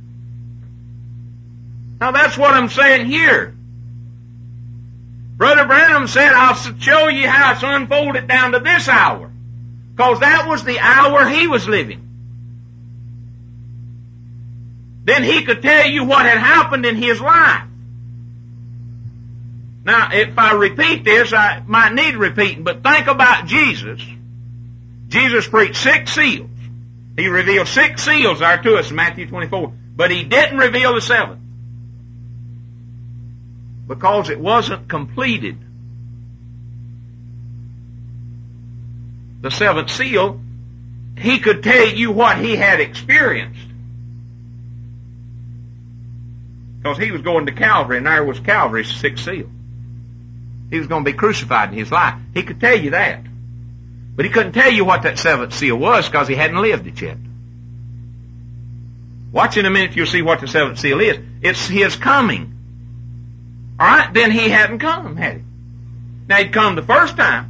Now that's what I'm saying here. Brother Branham said, I'll show you how it's unfolded down to this hour. Because that was the hour he was living. Then he could tell you what had happened in his life. Now, if I repeat this, I might need repeating, but think about Jesus. Jesus preached six seals. He revealed six seals there to us in Matthew twenty-four. But he didn't reveal the seventh. Because it wasn't completed. The seventh seal, he could tell you what he had experienced. Because he was going to Calvary, and there was Calvary's sixth seal. He was going to be crucified in his life. He could tell you that. But he couldn't tell you what that seventh seal was because he hadn't lived it yet. Watch in a minute, you'll see what the seventh seal is. It's his coming. All right, then he hadn't come, had he? Now, he'd come the first time.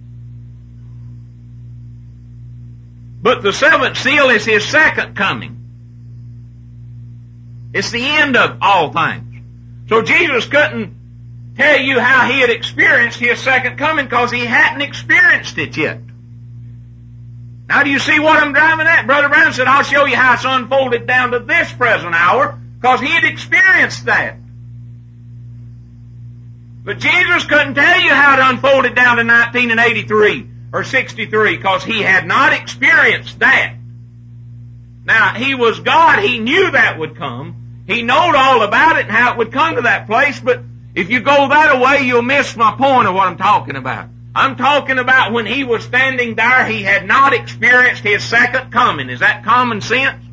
But the seventh seal is his second coming. It's the end of all things. So Jesus couldn't tell you how he had experienced his second coming because he hadn't experienced it yet. Now do you see what I'm driving at? Brother Branham said, I'll show you how it's unfolded down to this present hour because he had experienced that. But Jesus couldn't tell you how it unfolded down to nineteen eighty-three or sixty-three, because he had not experienced that. Now, he was God. He knew that would come. He knowed all about it and how it would come to that place, but if you go that way, you'll miss my point of what I'm talking about. I'm talking about when he was standing there, he had not experienced his second coming. Is that common sense?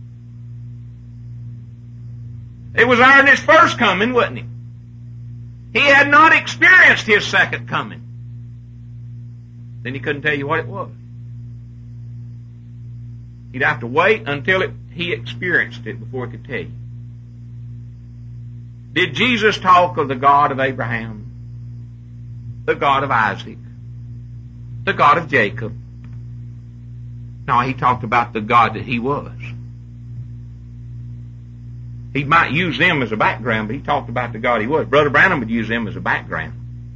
It was there in his first coming, wasn't it? He had not experienced his second coming. Then he couldn't tell you what it was. He'd have to wait until it, he experienced it before he could tell you. Did Jesus talk of the God of Abraham, the God of Isaac, the God of Jacob? No, he talked about the God that he was. He might use them as a background, but he talked about the God he was. Brother Branham would use them as a background.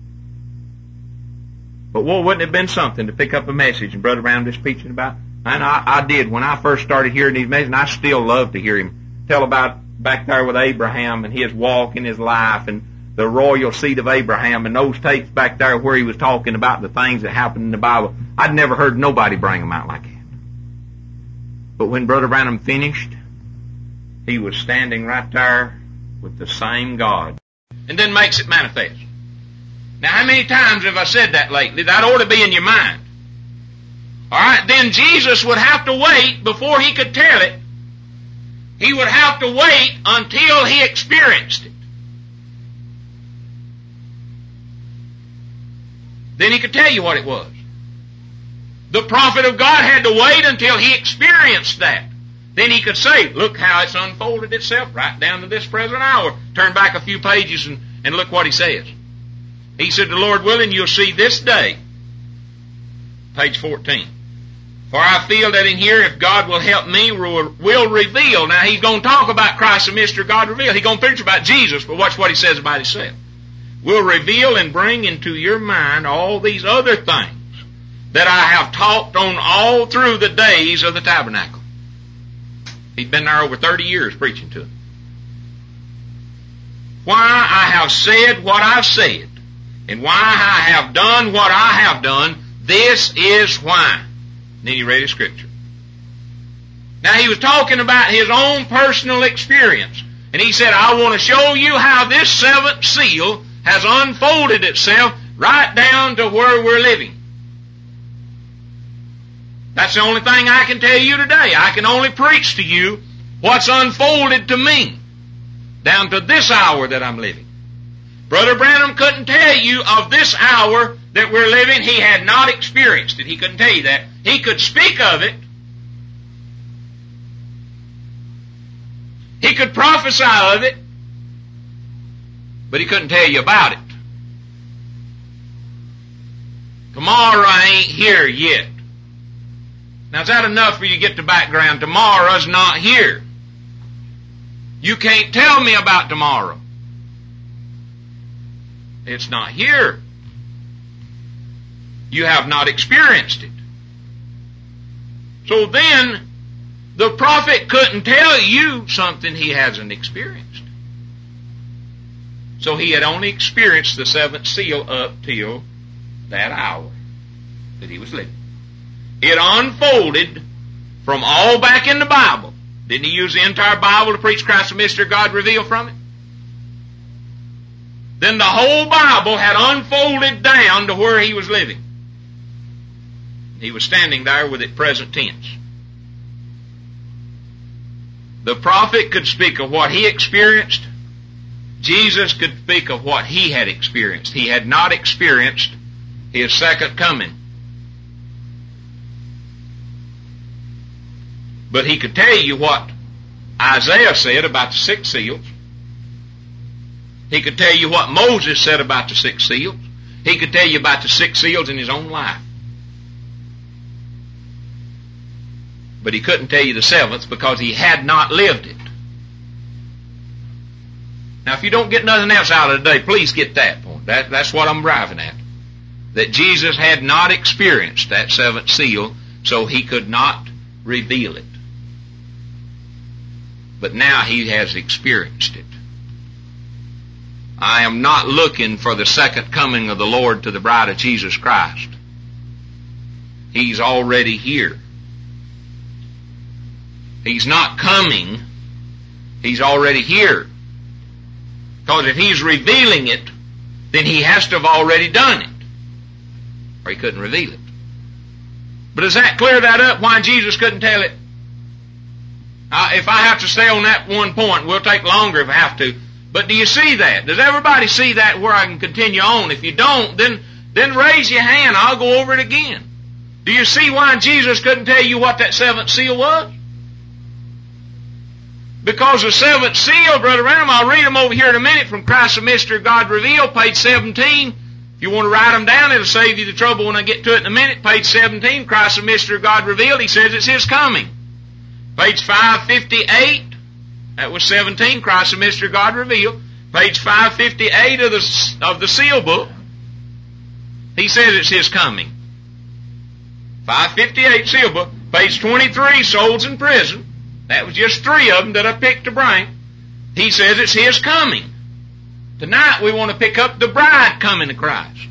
But well, wouldn't it have been something to pick up a message and Brother Branham just preaching about? And I, I did when I first started hearing these messages, and I still love to hear him tell about back there with Abraham and his walk in his life and the royal seed of Abraham and those tapes back there where he was talking about the things that happened in the Bible. I'd never heard nobody bring them out like that. But when Brother Branham finished, he was standing right there with the same God. And then makes it manifest. Now, how many times have I said that lately? That ought to be in your mind. All right, then Jesus would have to wait before he could tell it. He would have to wait until he experienced it. Then he could tell you what it was. The prophet of God had to wait until he experienced that. Then he could say, look how it's unfolded itself right down to this present hour. Turn back a few pages and, and look what he says. He said, the Lord willing, you'll see this day. Page fourteen. For I feel that in here, if God will help me, will, will reveal. Now, he's going to talk about Christ, the mystery of God revealed. He's going to preach about Jesus, but watch what he says about himself. Will reveal and bring into your mind all these other things that I have talked on all through the days of the tabernacle. He'd been there over thirty years preaching to them. Why I have said what I've said, and why I have done what I have done, this is why. And then he read his scripture. Now he was talking about his own personal experience. And he said, I want to show you how this seventh seal has unfolded itself right down to where we're living. That's the only thing I can tell you today. I can only preach to you what's unfolded to me down to this hour that I'm living. Brother Branham couldn't tell you of this hour that we're living. He had not experienced it. He couldn't tell you that. He could speak of it. He could prophesy of it. But he couldn't tell you about it. Tomorrow ain't here yet. Now, is that enough for you to get the background? Tomorrow's not here. You can't tell me about tomorrow. It's not here. You have not experienced it. So then, the prophet couldn't tell you something he hasn't experienced. So he had only experienced the seventh seal up till that hour that he was living. It unfolded from all back in the Bible. Didn't he use the entire Bible to preach Christ, the mystery of God revealed from it? Then the whole Bible had unfolded down to where he was living. He was standing there with it present tense. The prophet could speak of what he experienced. Jesus could speak of what he had experienced. He had not experienced his second coming. But he could tell you what Isaiah said about the six seals. He could tell you what Moses said about the six seals. He could tell you about the six seals in his own life. But he couldn't tell you the seventh because he had not lived it. Now, if you don't get nothing else out of today, please get that point. That, that's what I'm driving at. That Jesus had not experienced that seventh seal, so he could not reveal it. But now he has experienced it. I am not looking for the second coming of the Lord to the bride of Jesus Christ. He's already here. He's not coming. He's already here. Because if He's revealing it, then He has to have already done it. Or He couldn't reveal it. But does that clear that up, why Jesus couldn't tell it? Uh, if I have to stay on that one point, we'll take longer if I have to. But do you see that? Does everybody see that where I can continue on? If you don't, then, then raise your hand. I'll go over it again. Do you see why Jesus couldn't tell you what that seventh seal was? Because the seventh seal, Brother Branham, I'll read them over here in a minute from Christ the Mystery of God Revealed, page seventeen. If you want to write them down, it'll save you the trouble when I get to it in a minute. Page seventeen, Christ the Mystery of God Revealed, He says it's His coming. Page five fifty-eight, that was seventeen, Christ the Mystery of God Revealed. Page five fifty-eight of the, of the seal book, He says it's His coming. five fifty-eight, seal book. Page twenty-three, souls in prison. That was just three of them that I picked to bring. He says it's His coming. Tonight we want to pick up the bride coming to Christ.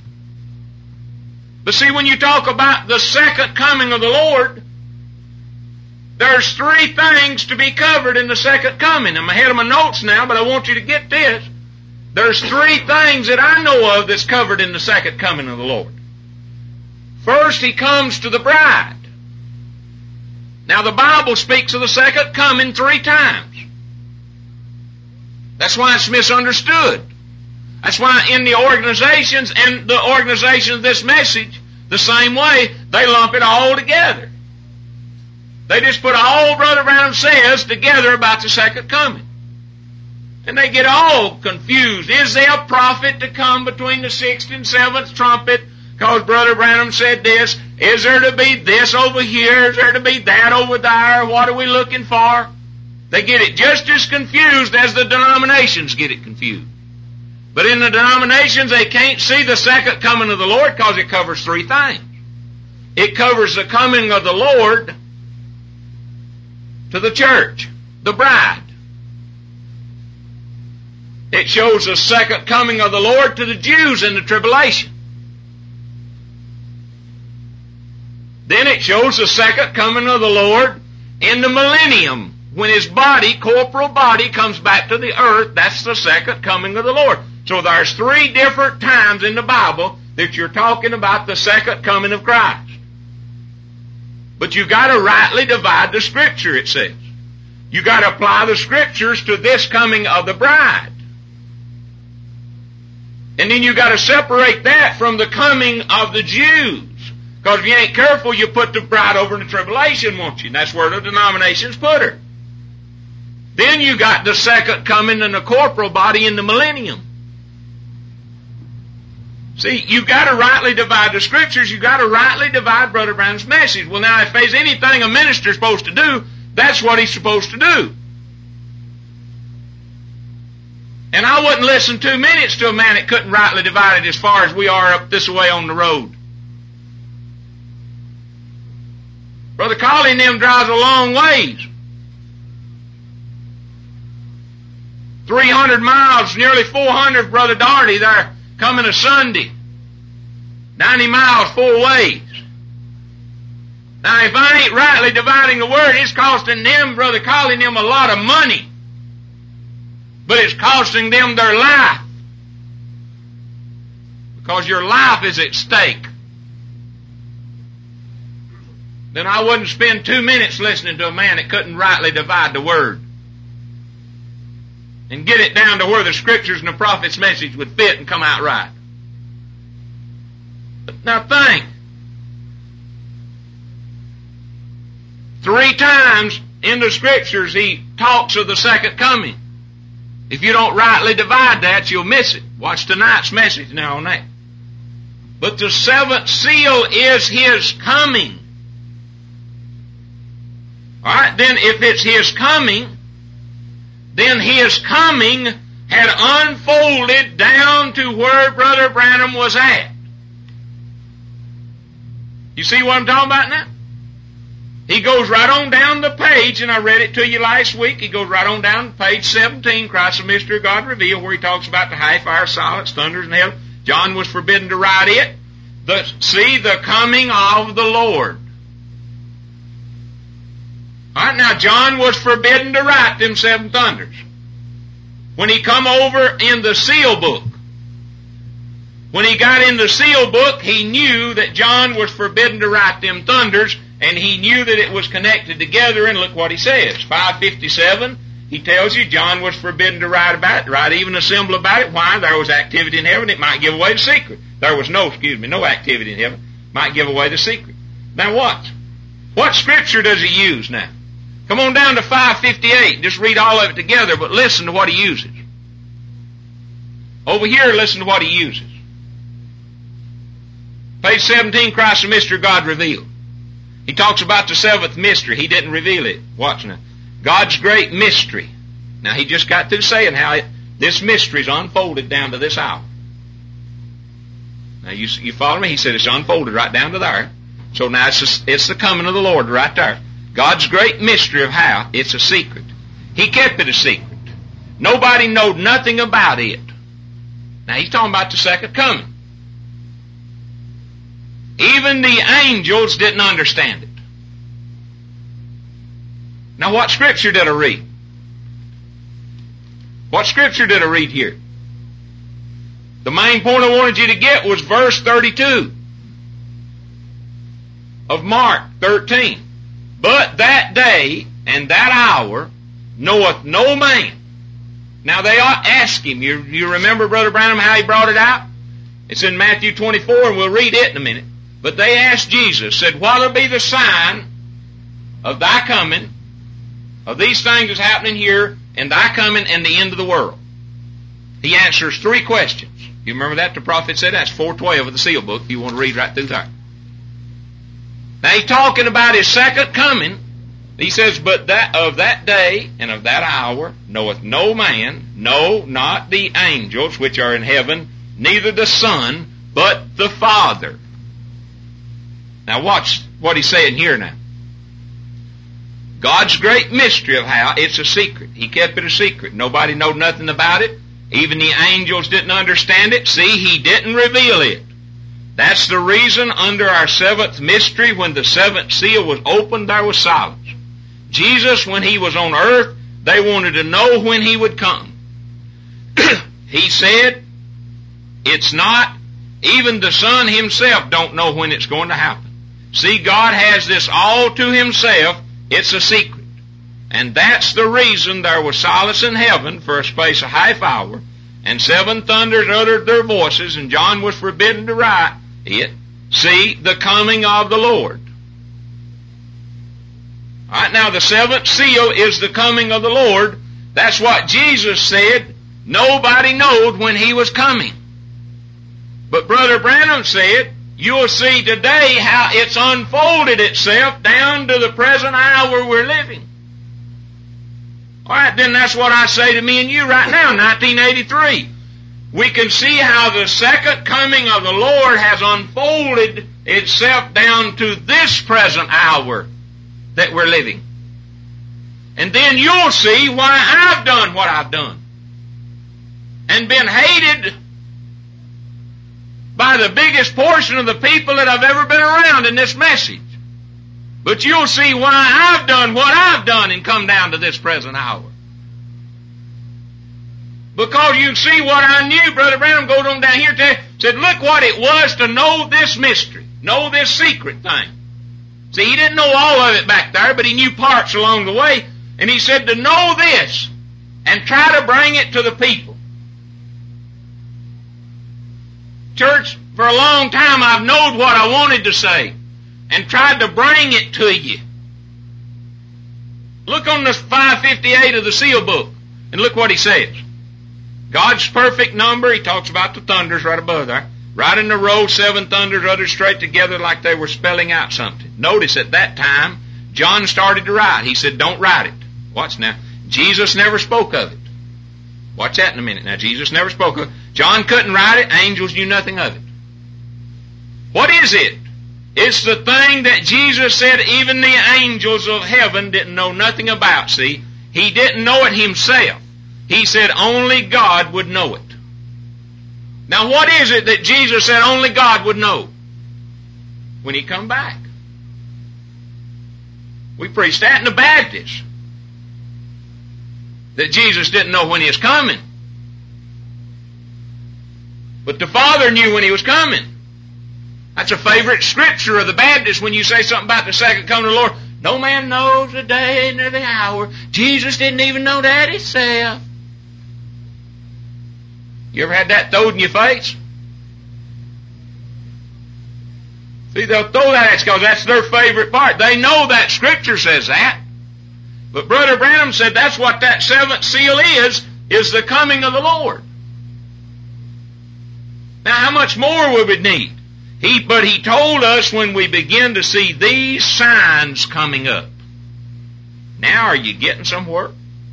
But see, when you talk about the second coming of the Lord, there's three things to be covered in the second coming. I'm ahead of my notes now, but I want you to get this. There's three things that I know of that's covered in the second coming of the Lord. First, He comes to the bride. Now, the Bible speaks of the second coming three times. That's why it's misunderstood. That's why in the organizations and the organization of this message, the same way, they lump it all together. They just put all Brother Branham says together about the second coming. And they get all confused. Is there a prophet to come between the sixth and seventh trumpet? Because Brother Branham said this. Is there to be this over here? Is there to be that over there? What are we looking for? They get it just as confused as the denominations get it confused. But in the denominations, they can't see the second coming of the Lord because it covers three things. It covers the coming of the Lord to the church, the bride. It shows the second coming of the Lord to the Jews in the tribulation. Then it shows the second coming of the Lord in the millennium. When His body, corporal body, comes back to the earth, that's the second coming of the Lord. So there's three different times in the Bible that you're talking about the second coming of Christ. But you got to rightly divide the Scripture, it says. You got to apply the Scriptures to this coming of the bride. And then you got to separate that from the coming of the Jews. Because if you ain't careful, you put the bride over in the tribulation, won't you? And that's where the denominations put her. Then you got the second coming in the corporal body in the millennium. See, you got to rightly divide the Scriptures. You got to rightly divide Brother Branham's message. Well, now, if there's anything a minister's supposed to do, that's what he's supposed to do. And I wouldn't listen two minutes to a man that couldn't rightly divide it as far as we are up this way on the road. Brother Colley and them drives a long ways. three hundred miles, nearly four hundred, Brother Darty, they're coming a Sunday. ninety miles four ways. Now, if I ain't rightly dividing the Word, it's costing them, Brother Colley and them, a lot of money. But it's costing them their life. Because your life is at stake. Then I wouldn't spend two minutes listening to a man that couldn't rightly divide the Word. And get it down to where the Scriptures and the prophet's message would fit and come out right. But now think. Three times in the Scriptures he talks of the second coming. If you don't rightly divide that, you'll miss it. Watch tonight's message now on that. But the seventh seal is His coming. Alright, then if it's His coming, then His coming had unfolded down to where Brother Branham was at. You see what I'm talking about now? He goes right on down the page, and I read it to you last week. He goes right on down to page seventeen, Christ the Mystery of God Revealed, where he talks about the high fire, silence, thunders, and hell. John was forbidden to write it. the, see the coming of the Lord. Alright, now John was forbidden to write them seven thunders. When he come over in the seal book, when he got in the seal book, he knew that John was forbidden to write them thunders, and he knew that it was connected together, and look what he says. five fifty-seven, he tells you John was forbidden to write about it, write even a symbol about it. Why? There was activity in heaven, it might give away the secret. There was no, excuse me, no activity in heaven, might give away the secret. Now what? What scripture does he use now? Come on down to five fifty-eight, just read all of it together, but listen to what he uses. Over here, listen to what he uses. Page seventeen, Christ the mystery of God revealed. He talks about the seventh mystery. He didn't reveal it. Watch now. God's great mystery. Now he just got through saying how it, this mystery is unfolded down to this hour. Now you, you follow me? He said it's unfolded right down to there. So now it's, a, it's the coming of the Lord right there. God's great mystery of how it's a secret. He kept it a secret. Nobody knowed nothing about it. Now he's talking about the second coming. Even the angels didn't understand it. Now what scripture did I read? What scripture did I read here? The main point I wanted you to get was verse thirty-two of Mark thirteen. But that day and that hour knoweth no man. Now they ask him, you, you remember, Brother Branham, how he brought it out? It's in Matthew twenty-four, and we'll read it in a minute. But they asked Jesus, said, what'll be the sign of thy coming, of these things that's happening here, and thy coming and the end of the world? He answers three questions. You remember that? The prophet said that's four twelve of the seal book, if you want to read right through there. Now he's talking about his second coming. He says, but that of that day and of that hour knoweth no man, no, not the angels which are in heaven, neither the Son, but the Father. Now watch what he's saying here now. God's great mystery of how it's a secret. He kept it a secret. Nobody knowed nothing about it. Even the angels didn't understand it. See, he didn't reveal it. That's the reason under our seventh mystery, when the seventh seal was opened, there was silence. Jesus, when he was on earth, they wanted to know when he would come. He said, it's not, even the Son himself don't know when it's going to happen. See, God has this all to himself. It's a secret. And that's the reason there was silence in heaven for a space of half hour, and seven thunders uttered their voices, and John was forbidden to write it. See, the coming of the Lord. Alright, now the seventh seal is the coming of the Lord. That's what Jesus said. Nobody knowed when he was coming. But Brother Branham said, you'll see today how it's unfolded itself down to the present hour we're living. Alright, then that's what I say to me and you right now, nineteen eighty-three. We can see how the second coming of the Lord has unfolded itself down to this present hour that we're living. And then you'll see why I've done what I've done. And been hated by the biggest portion of the people that I've ever been around in this message. But you'll see why I've done what I've done and come down to this present hour. Because you see what I knew. Brother Branham goes on down here to said, look what it was to know this mystery, know this secret thing. See, he didn't know all of it back there, but he knew parts along the way. And he said to know this and try to bring it to the people. Church, for a long time I've known what I wanted to say and tried to bring it to you. Look on the five fifty-eight of the seal book and look what he says. God's perfect number, he talks about the thunders right above there. Right in a row, seven thunders uttered straight together like they were spelling out something. Notice at that time, John started to write. He said, don't write it. Watch now. Jesus never spoke of it. Watch that in a minute. Now, Jesus never spoke of it. John couldn't write it. Angels knew nothing of it. What is it? It's the thing that Jesus said even the angels of heaven didn't know nothing about, see? He didn't know it himself. He said only God would know it. Now what is it that Jesus said only God would know? when he come back. We preached that in the Baptist, that Jesus didn't know when he was coming. But the Father knew when he was coming. That's a favorite scripture of the Baptist when you say something about the second coming of the Lord. No man knows the day nor the hour. Jesus didn't even know that himself. You ever had that thrown in your face? See, they'll throw that at you because that's their favorite part. They know that scripture says that. But Brother Branham said that's what that seventh seal is, is the coming of the Lord. Now, how much more would we need? He, but he told us when we begin to see these signs coming up. Now, are you getting somewhere?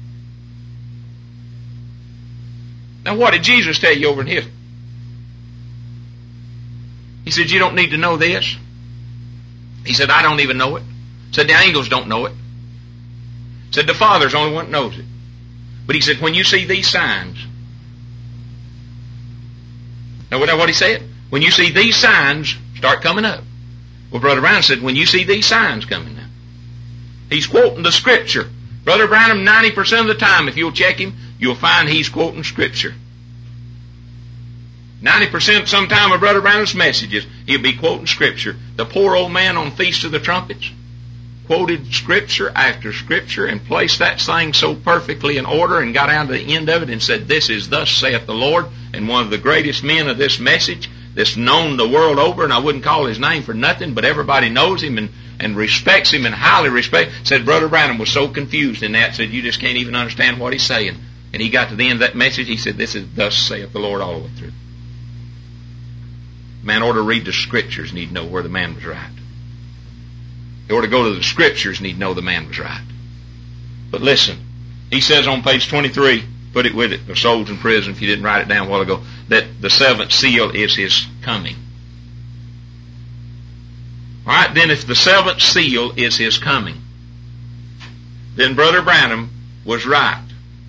Now, what did Jesus tell you over in history? He said, you don't need to know this. He said, I don't even know it. He said, the angels don't know it. He said, the Father's the only one that knows it. But he said, when you see these signs, know what he said? When you see these signs start coming up. Well, Brother Branham said, when you see these signs coming up. He's quoting the Scripture. Brother Branham, ninety percent of the time, if you'll check him, you'll find he's quoting Scripture. ninety percent sometime of Brother Branham's messages, he'll be quoting Scripture. The poor old man on Feast of the Trumpets quoted Scripture after Scripture and placed that thing so perfectly in order and got down to the end of it and said, this is thus saith the Lord. And one of the greatest men of this message that's known the world over, and I wouldn't call his name for nothing, but everybody knows him and, and respects him and highly respects, said Brother Branham was so confused in that, said you just can't even understand what he's saying. And he got to the end of that message, he said, this is thus saith the Lord all the way through. Man ought to read the Scriptures and he'd know where the man was right. He ought to go to the Scriptures and he'd know the man was right. But listen, he says on page twenty-three, put it with it, the souls in prison, if you didn't write it down a while ago, that the seventh seal is his coming. Alright, then if the seventh seal is his coming, then Brother Branham was right.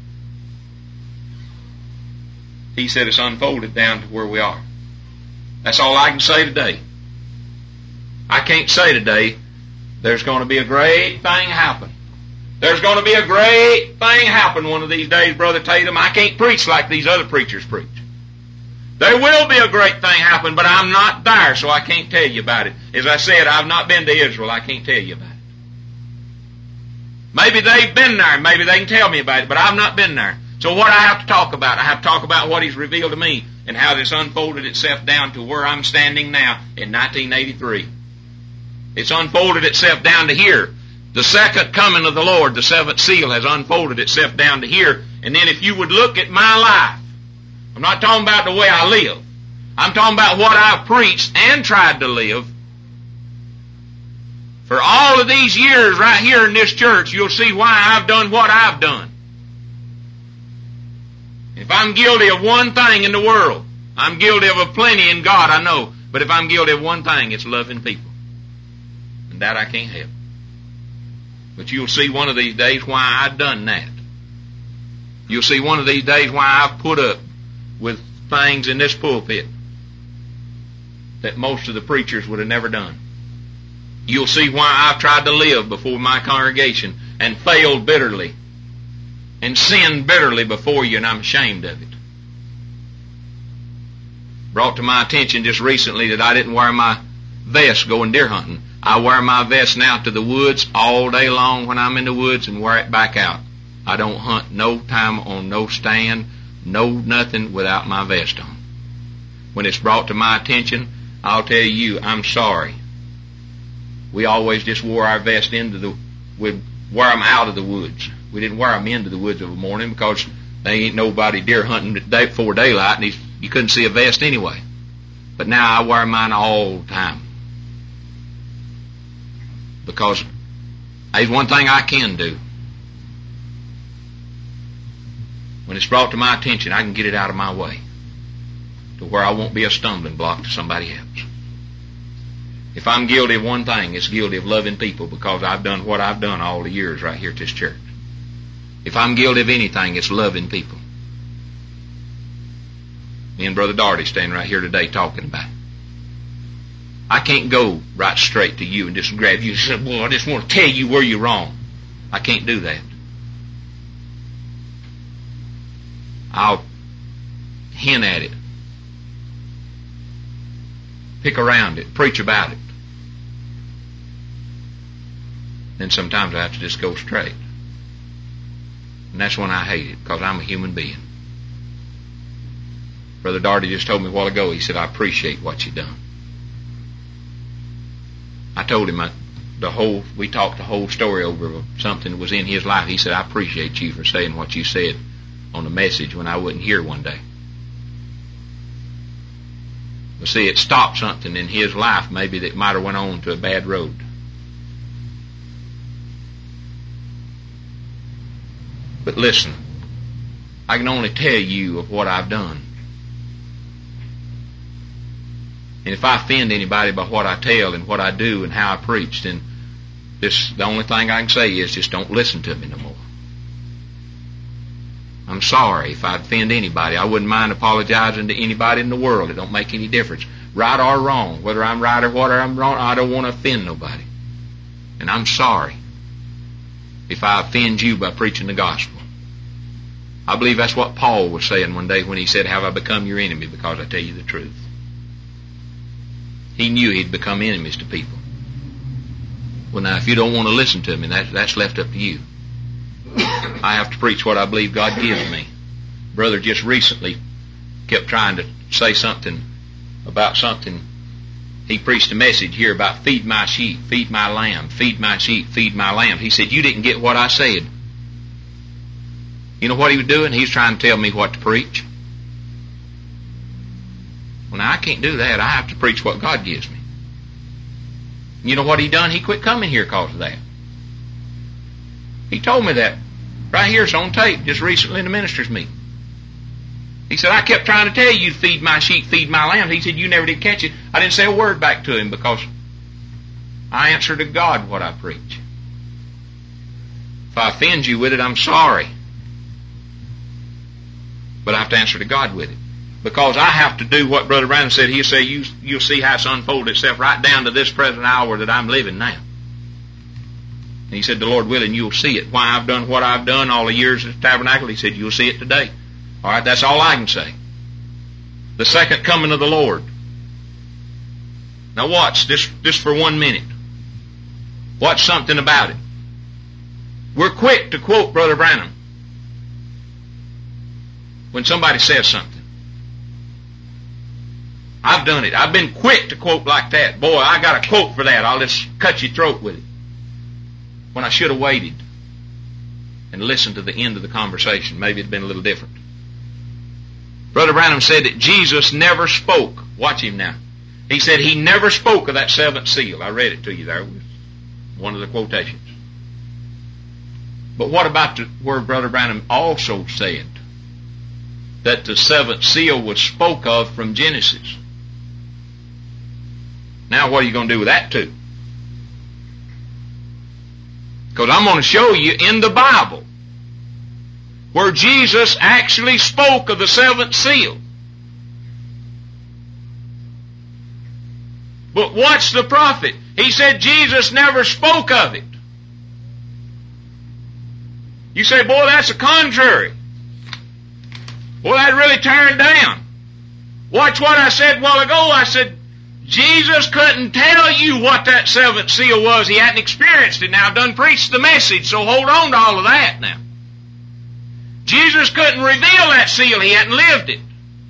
He said it's unfolded down to where we are. That's all I can say today. I can't say today there's going to be a great thing happen. There's going to be a great thing happen one of these days, Brother Tatum. I can't preach like these other preachers preach. There will be a great thing happen, but I'm not there, so I can't tell you about it. As I said, I've not been to Israel. I can't tell you about it. Maybe they've been there. Maybe they can tell me about it, but I've not been there. So what I have to talk about, I have to talk about what He's revealed to me and how this unfolded itself down to where I'm standing now in nineteen eighty-three. It's unfolded itself down to here. The second coming of the Lord, the seventh seal, has unfolded itself down to here. And then if you would look at my life, I'm not talking about the way I live. I'm talking about what I've preached and tried to live. For all of these years right here in this church, you'll see why I've done what I've done. If I'm guilty of one thing in the world, I'm guilty of a plenty in God, I know. But if I'm guilty of one thing, it's loving people. And that I can't help. But you'll see one of these days why I've done that. You'll see one of these days why I've put up with things in this pulpit that most of the preachers would have never done. You'll see why I've tried to live before my congregation and failed bitterly and sinned bitterly before you, and I'm ashamed of it. Brought to my attention just recently that I didn't wear my vest going deer hunting. I wear my vest now to the woods all day long when I'm in the woods and wear it back out. I don't hunt no time on no stand, no nothing without my vest on. When it's brought to my attention, I'll tell you, I'm sorry. We always just wore our vest into the, we'd wear them out of the woods. We didn't wear them into the woods of a morning because they ain't nobody deer hunting day before daylight, and you couldn't see a vest anyway. But now I wear mine all the time. Because there's one thing I can do. When it's brought to my attention, I can get it out of my way to where I won't be a stumbling block to somebody else. If I'm guilty of one thing, it's guilty of loving people because I've done what I've done all the years right here at this church. If I'm guilty of anything, it's loving people. Me and Brother Darty standing right here today talking about it. I can't go right straight to you and just grab you and say, well, I just want to tell you where you're wrong. I can't do that. I'll hint at it, pick around it, preach about it. Then sometimes I have to just go straight. And that's when I hate it, because I'm a human being. Brother Darty just told me a while ago, he said, I appreciate what you've done. I told him I, the whole, we talked the whole story over of something that was in his life. He said, I appreciate you for saying what you said on the message when I wasn't here one day. But see, it stopped something in his life maybe that might have went on to a bad road. But listen, I can only tell you of what I've done. And if I offend anybody by what I tell and what I do and how I preach, then this, the only thing I can say is just don't listen to me no more. I'm sorry if I offend anybody. I wouldn't mind apologizing to anybody in the world. It don't make any difference. Right or wrong, whether I'm right or whether I'm wrong, I don't want to offend nobody. And I'm sorry if I offend you by preaching the gospel. I believe that's what Paul was saying one day when he said, have I become your enemy because I tell you the truth? He knew he'd become enemies to people. Well, now, if you don't want to listen to me, that, that's left up to you. I have to preach what I believe God gives me. Brother just recently kept trying to say something about something. He preached a message here about feed my sheep, feed my lamb, feed my sheep, feed my lamb. He said, you didn't get what I said. You know what he was doing? He was trying to tell me what to preach. Well, now, I can't do that. I have to preach what God gives me. You know what he done? He quit coming here because of that. He told me that. Right here, it's on tape, just recently in the ministers' meeting. He said, I kept trying to tell you to feed my sheep, feed my lambs. He said, you never did catch it. I didn't say a word back to him because I answer to God what I preach. If I offend you with it, I'm sorry. But I have to answer to God with it. Because I have to do what Brother Branham said. He'll say, you, you'll see how it's unfolded itself right down to this present hour that I'm living now. And he said, the Lord willing, you'll see it. Why I've done what I've done all the years at the tabernacle, he said, you'll see it today. All right, that's all I can say. The second coming of the Lord. Now watch, just, just for one minute. Watch something about it. We're quick to quote Brother Branham when somebody says something. I've done it. I've been quick to quote like that. Boy, I got a quote for that. I'll just cut your throat with it. When I should have waited and listened to the end of the conversation. Maybe it'd been a little different. Brother Branham said that Jesus never spoke. Watch him now. He said he never spoke of that seventh seal. I read it to you there. It was one of the quotations. But what about the, where Brother Branham also said that the seventh seal was spoke of from Genesis? Now what are you going to do with that too? Because I'm going to show you in the Bible where Jesus actually spoke of the seventh seal. But watch the prophet. He said Jesus never spoke of it. You say, boy, that's a contrary. Well, that really turned down. Watch what I said a while ago. I said, Jesus couldn't tell you what that seventh seal was. He hadn't experienced it. Now, I've done preached the message, so hold on to all of that now. Jesus couldn't reveal that seal. He hadn't lived it.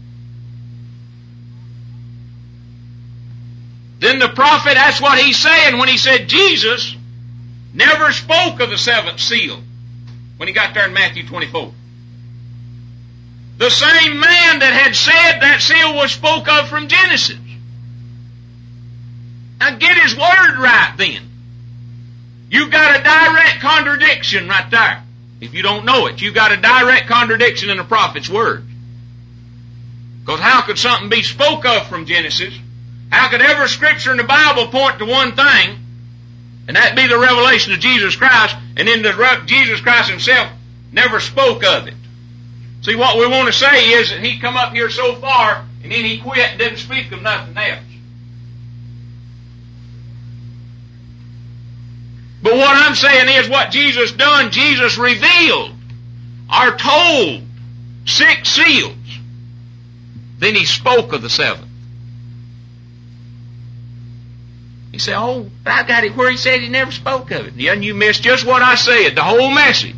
Then the prophet, that's what he's saying when he said Jesus never spoke of the seventh seal when he got there in Matthew twenty-four. The same man that had said that seal was spoke of from Genesis. Now get his word right then. You've got a direct contradiction right there. If you don't know it, you've got a direct contradiction in the prophet's word. Because how could something be spoke of from Genesis? How could every scripture in the Bible point to one thing, and that be the revelation of Jesus Christ, and then the Jesus Christ himself never spoke of it? See, what we want to say is that he come up here so far, and then he quit and didn't speak of nothing else. But what I'm saying is what Jesus done, Jesus revealed, or told, six seals. Then he spoke of the seventh. He said, oh, I got it where he said he never spoke of it. Yeah, and you missed just what I said, the whole message.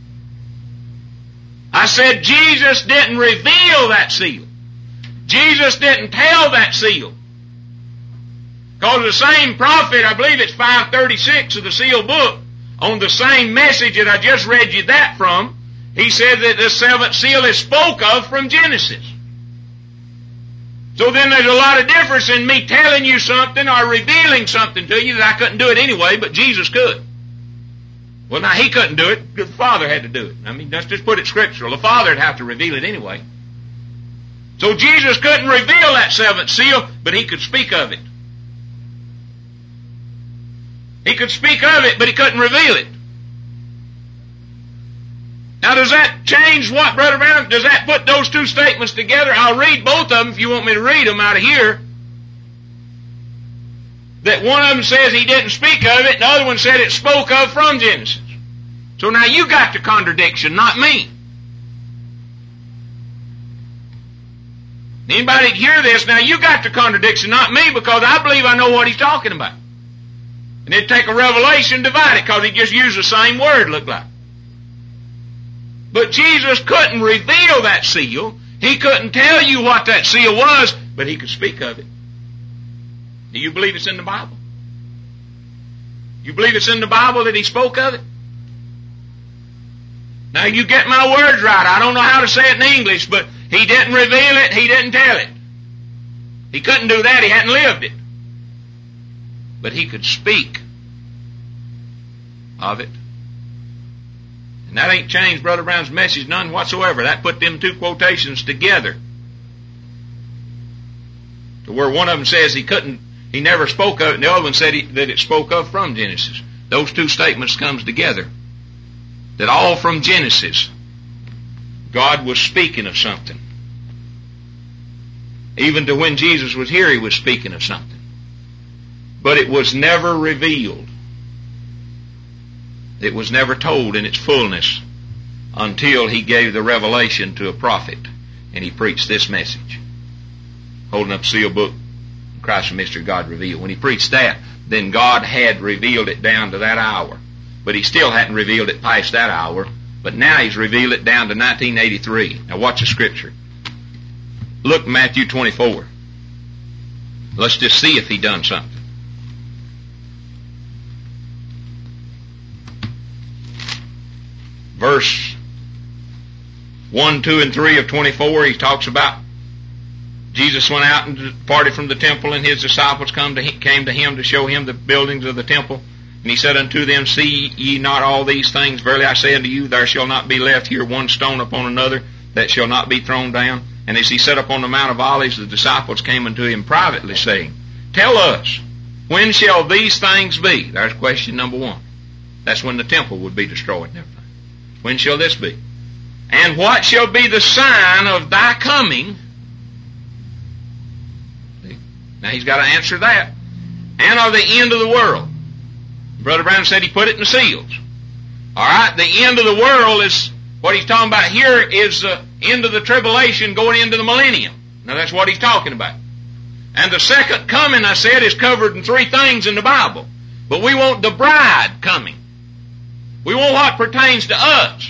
I said Jesus didn't reveal that seal. Jesus didn't tell that seal. Because the same prophet, I believe it's five thirty-six of the sealed book, on the same message that I just read you that from, he said that the seventh seal is spoke of from Genesis. So then there's a lot of difference in me telling you something or revealing something to you that I couldn't do it anyway, but Jesus could. Well, now he couldn't do it, the Father had to do it. I mean, let's just put it scriptural. The Father would have to reveal it anyway. So Jesus couldn't reveal that seventh seal, but he could speak of it. He could speak of it, but he couldn't reveal it. Now, does that change what, Brother Branham? Does that put those two statements together? I'll read both of them if you want me to read them out of here. That one of them says he didn't speak of it, and the other one said it spoke of from Genesis. So now you got the contradiction, not me. Anybody hear this? Now you got the contradiction, not me, because I believe I know what he's talking about. And it'd take a revelation to divide it, because he just used the same word, look like. But Jesus couldn't reveal that seal. He couldn't tell you what that seal was, but he could speak of it. Do you believe it's in the Bible? You believe it's in the Bible that he spoke of it? Now you get my words right. I don't know how to say it in English, but he didn't reveal it, he didn't tell it. He couldn't do that, he hadn't lived it. But he could speak of it. And that ain't changed Brother Brown's message none whatsoever. That put them two quotations together. To where one of them says he couldn't, he never spoke of it, and the other one said he, that it spoke of from Genesis. Those two statements comes together. That all from Genesis, God was speaking of something. Even to when Jesus was here, he was speaking of something. But it was never revealed. It was never told in its fullness until he gave the revelation to a prophet and he preached this message. Holding up a seal book, Christ the Mystery of God revealed. When he preached that, then God had revealed it down to that hour. But he still hadn't revealed it past that hour. But now he's revealed it down to nineteen eighty-three. Now watch the scripture. Look Matthew twenty-four. Let's just see if he done something. Verse one, two, and three of twenty-four, he talks about Jesus went out and departed from the temple, and his disciples come to him, came to him to show him the buildings of the temple. And he said unto them, see ye not all these things? Verily I say unto you, there shall not be left here one stone upon another that shall not be thrown down. And as he sat upon the Mount of Olives, the disciples came unto him privately, saying, tell us, when shall these things be? There's question number one. That's when the temple would be destroyed and everything. When shall this be? And what shall be the sign of thy coming? Now he's got to answer that. And of the end of the world. Brother Brown said he put it in the seals. Alright, the end of the world is, what he's talking about here is the end of the tribulation going into the millennium. Now that's what he's talking about. And the second coming, I said, is covered in three things in the Bible. But we want the bride coming. We want what pertains to us.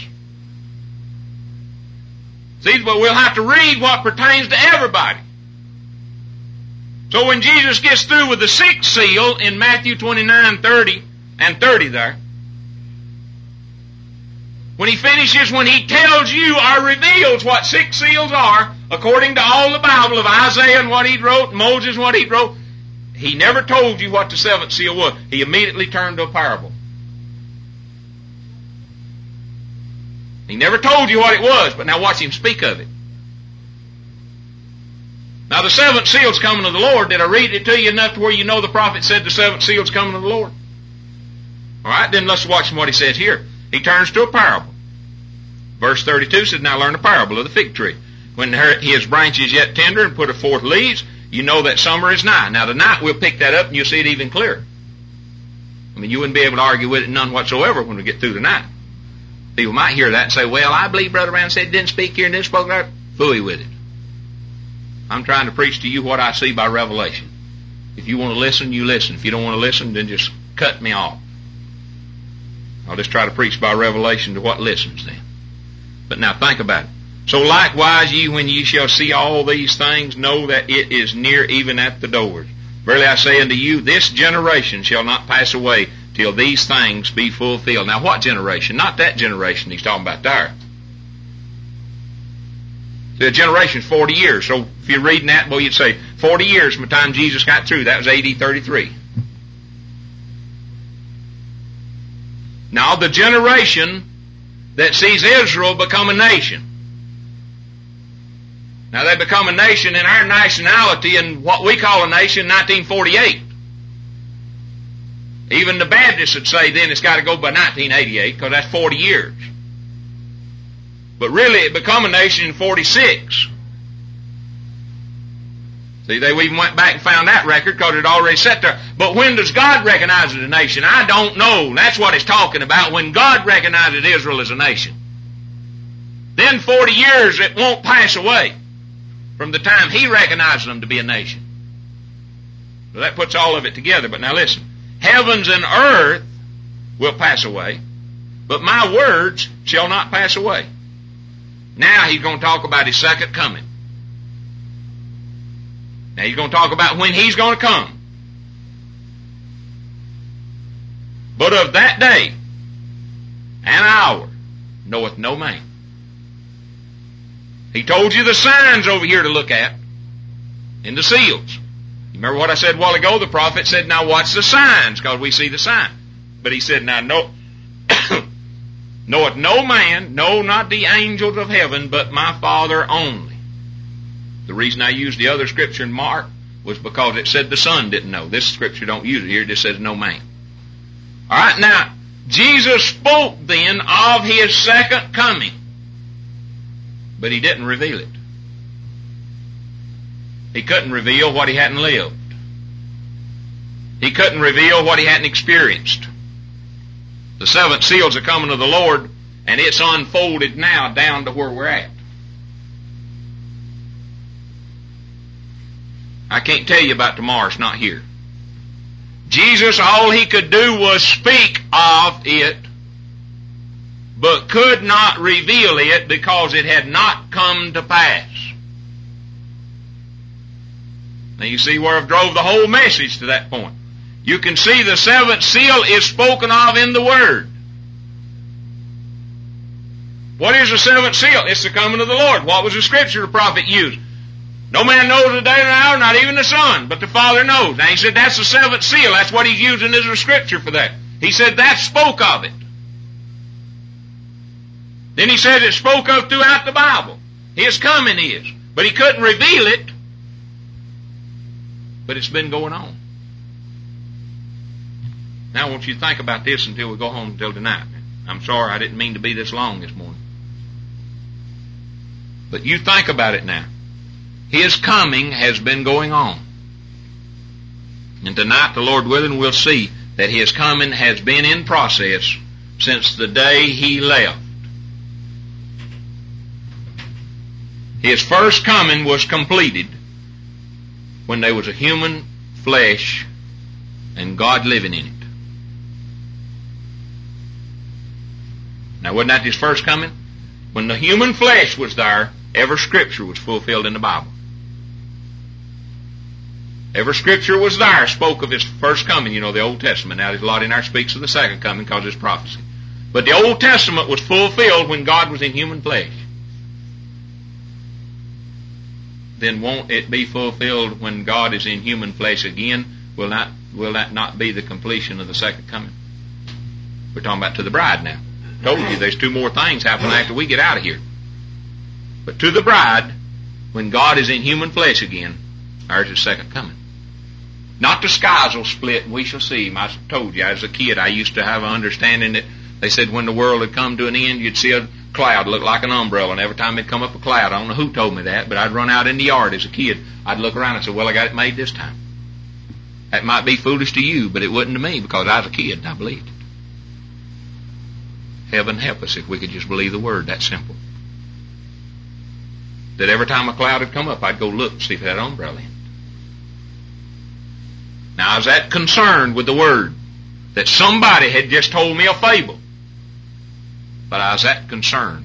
See, but we'll have to read what pertains to everybody. So when Jesus gets through with the sixth seal in Matthew twenty-nine, thirty, and thirty there, when he finishes, when he tells you or reveals what six seals are, according to all the Bible of Isaiah and what he wrote, and Moses and what he wrote, he never told you what the seventh seal was. He immediately turned to a parable. He never told you what it was, but now watch him speak of it. Now the seventh seal's coming of the Lord. Did I read it to you enough to where you know the prophet said the seventh seal's coming of the Lord? Alright, then let's watch what he says here. He turns to a parable. Verse thirty-two says, now learn a parable of the fig tree. When his branch is yet tender and putteth forth leaves, you know that summer is nigh. Now tonight we'll pick that up and you'll see it even clearer. mean, you wouldn't be able to argue with it none whatsoever when we get through tonight. People might hear that and say, well, I believe Brother Brown said didn't speak here and didn't spoke there. Fooey with it. I'm trying to preach to you what I see by revelation. If you want to listen, you listen. If you don't want to listen, then just cut me off. I'll just try to preach by revelation to what listens then. But now think about it. So likewise ye, when ye shall see all these things, know that it is near, even at the doors. Verily I say unto you, this generation shall not pass away till these things be fulfilled. Now what generation? Not that generation he's talking about there. The generation is forty years. So if you're reading that, boy, you'd say forty years from the time Jesus got through. That was A D thirty-three. Now the generation that sees Israel become a nation. Now they become a nation in our nationality in what we call a nation in nineteen forty-eight. Even the Baptists would say then it's got to go by nineteen eighty-eight because that's forty years. But really it become a nation in forty-six. See, they even went back and found that record because it already sat there. But when does God recognize it a nation? I don't know. That's what it's talking about. When God recognizes Israel as a nation. Then forty years it won't pass away from the time He recognizes them to be a nation. So that puts all of it together. But now listen. Heavens and earth will pass away, but my words shall not pass away. Now He's going to talk about His second coming. Now He's going to talk about when He's going to come. But of that day and hour knoweth no man. He told you the signs over here to look at in the seals. You remember what I said a while ago? The prophet said, now watch the signs, because we see the sign. But he said, now no, knoweth no man, no, not the angels of heaven, but my Father only. The reason I used the other scripture in Mark was because it said the Son didn't know. This scripture don't use it here, it just says no man. Alright, now, Jesus spoke then of His second coming, but He didn't reveal it. He couldn't reveal what He hadn't lived. He couldn't reveal what He hadn't experienced. The seventh seal's the coming of the Lord, and it's unfolded now down to where we're at. I can't tell you about tomorrow, it's not here. Jesus, all He could do was speak of it, but could not reveal it because it had not come to pass. Now you see where I've drove the whole message to that point. You can see the seventh seal is spoken of in the Word. What is the seventh seal? It's the coming of the Lord. What was the scripture the prophet used? No man knows the day or the hour, not even the Son, but the Father knows. Now he said that's the seventh seal. That's what he's using as a scripture for that. He said that spoke of it. Then he said it spoke of throughout the Bible. His coming is. But he couldn't reveal it. But it's been going on. Now I want you to think about this until we go home until tonight. I'm sorry I didn't mean to be this long this morning. But you think about it now. His coming has been going on. And tonight, the Lord willing, we'll see that His coming has been in process since the day He left. His first coming was completed when there was a human flesh and God living in it. Now, wasn't that His first coming? When the human flesh was there, every scripture was fulfilled in the Bible. Every scripture was there, spoke of His first coming. You know, the Old Testament. Now, there's a lot in there speaks of the second coming because it's prophecy. But the Old Testament was fulfilled when God was in human flesh. Then won't it be fulfilled when God is in human flesh again? Will not, will that not be the completion of the second coming? We're talking about to the bride now. I told you there's two more things happening after we get out of here. But to the bride, when God is in human flesh again, there's His second coming. Not the skies will split and we shall see Him. I told you, as a kid, I used to have an understanding that they said when the world had come to an end, you'd see a cloud look like an umbrella, and every time it'd come up a cloud, I don't know who told me that, but I'd run out in the yard as a kid. I'd look around and say, well, I got it made this time. That might be foolish to you, but it wasn't to me because I was a kid and I believed it. Heaven help us if we could just believe the Word that simple. That every time a cloud would come up, I'd go look and see if it had an umbrella in it. Now, I was that concerned with the Word that somebody had just told me a fable. But I was that concerned.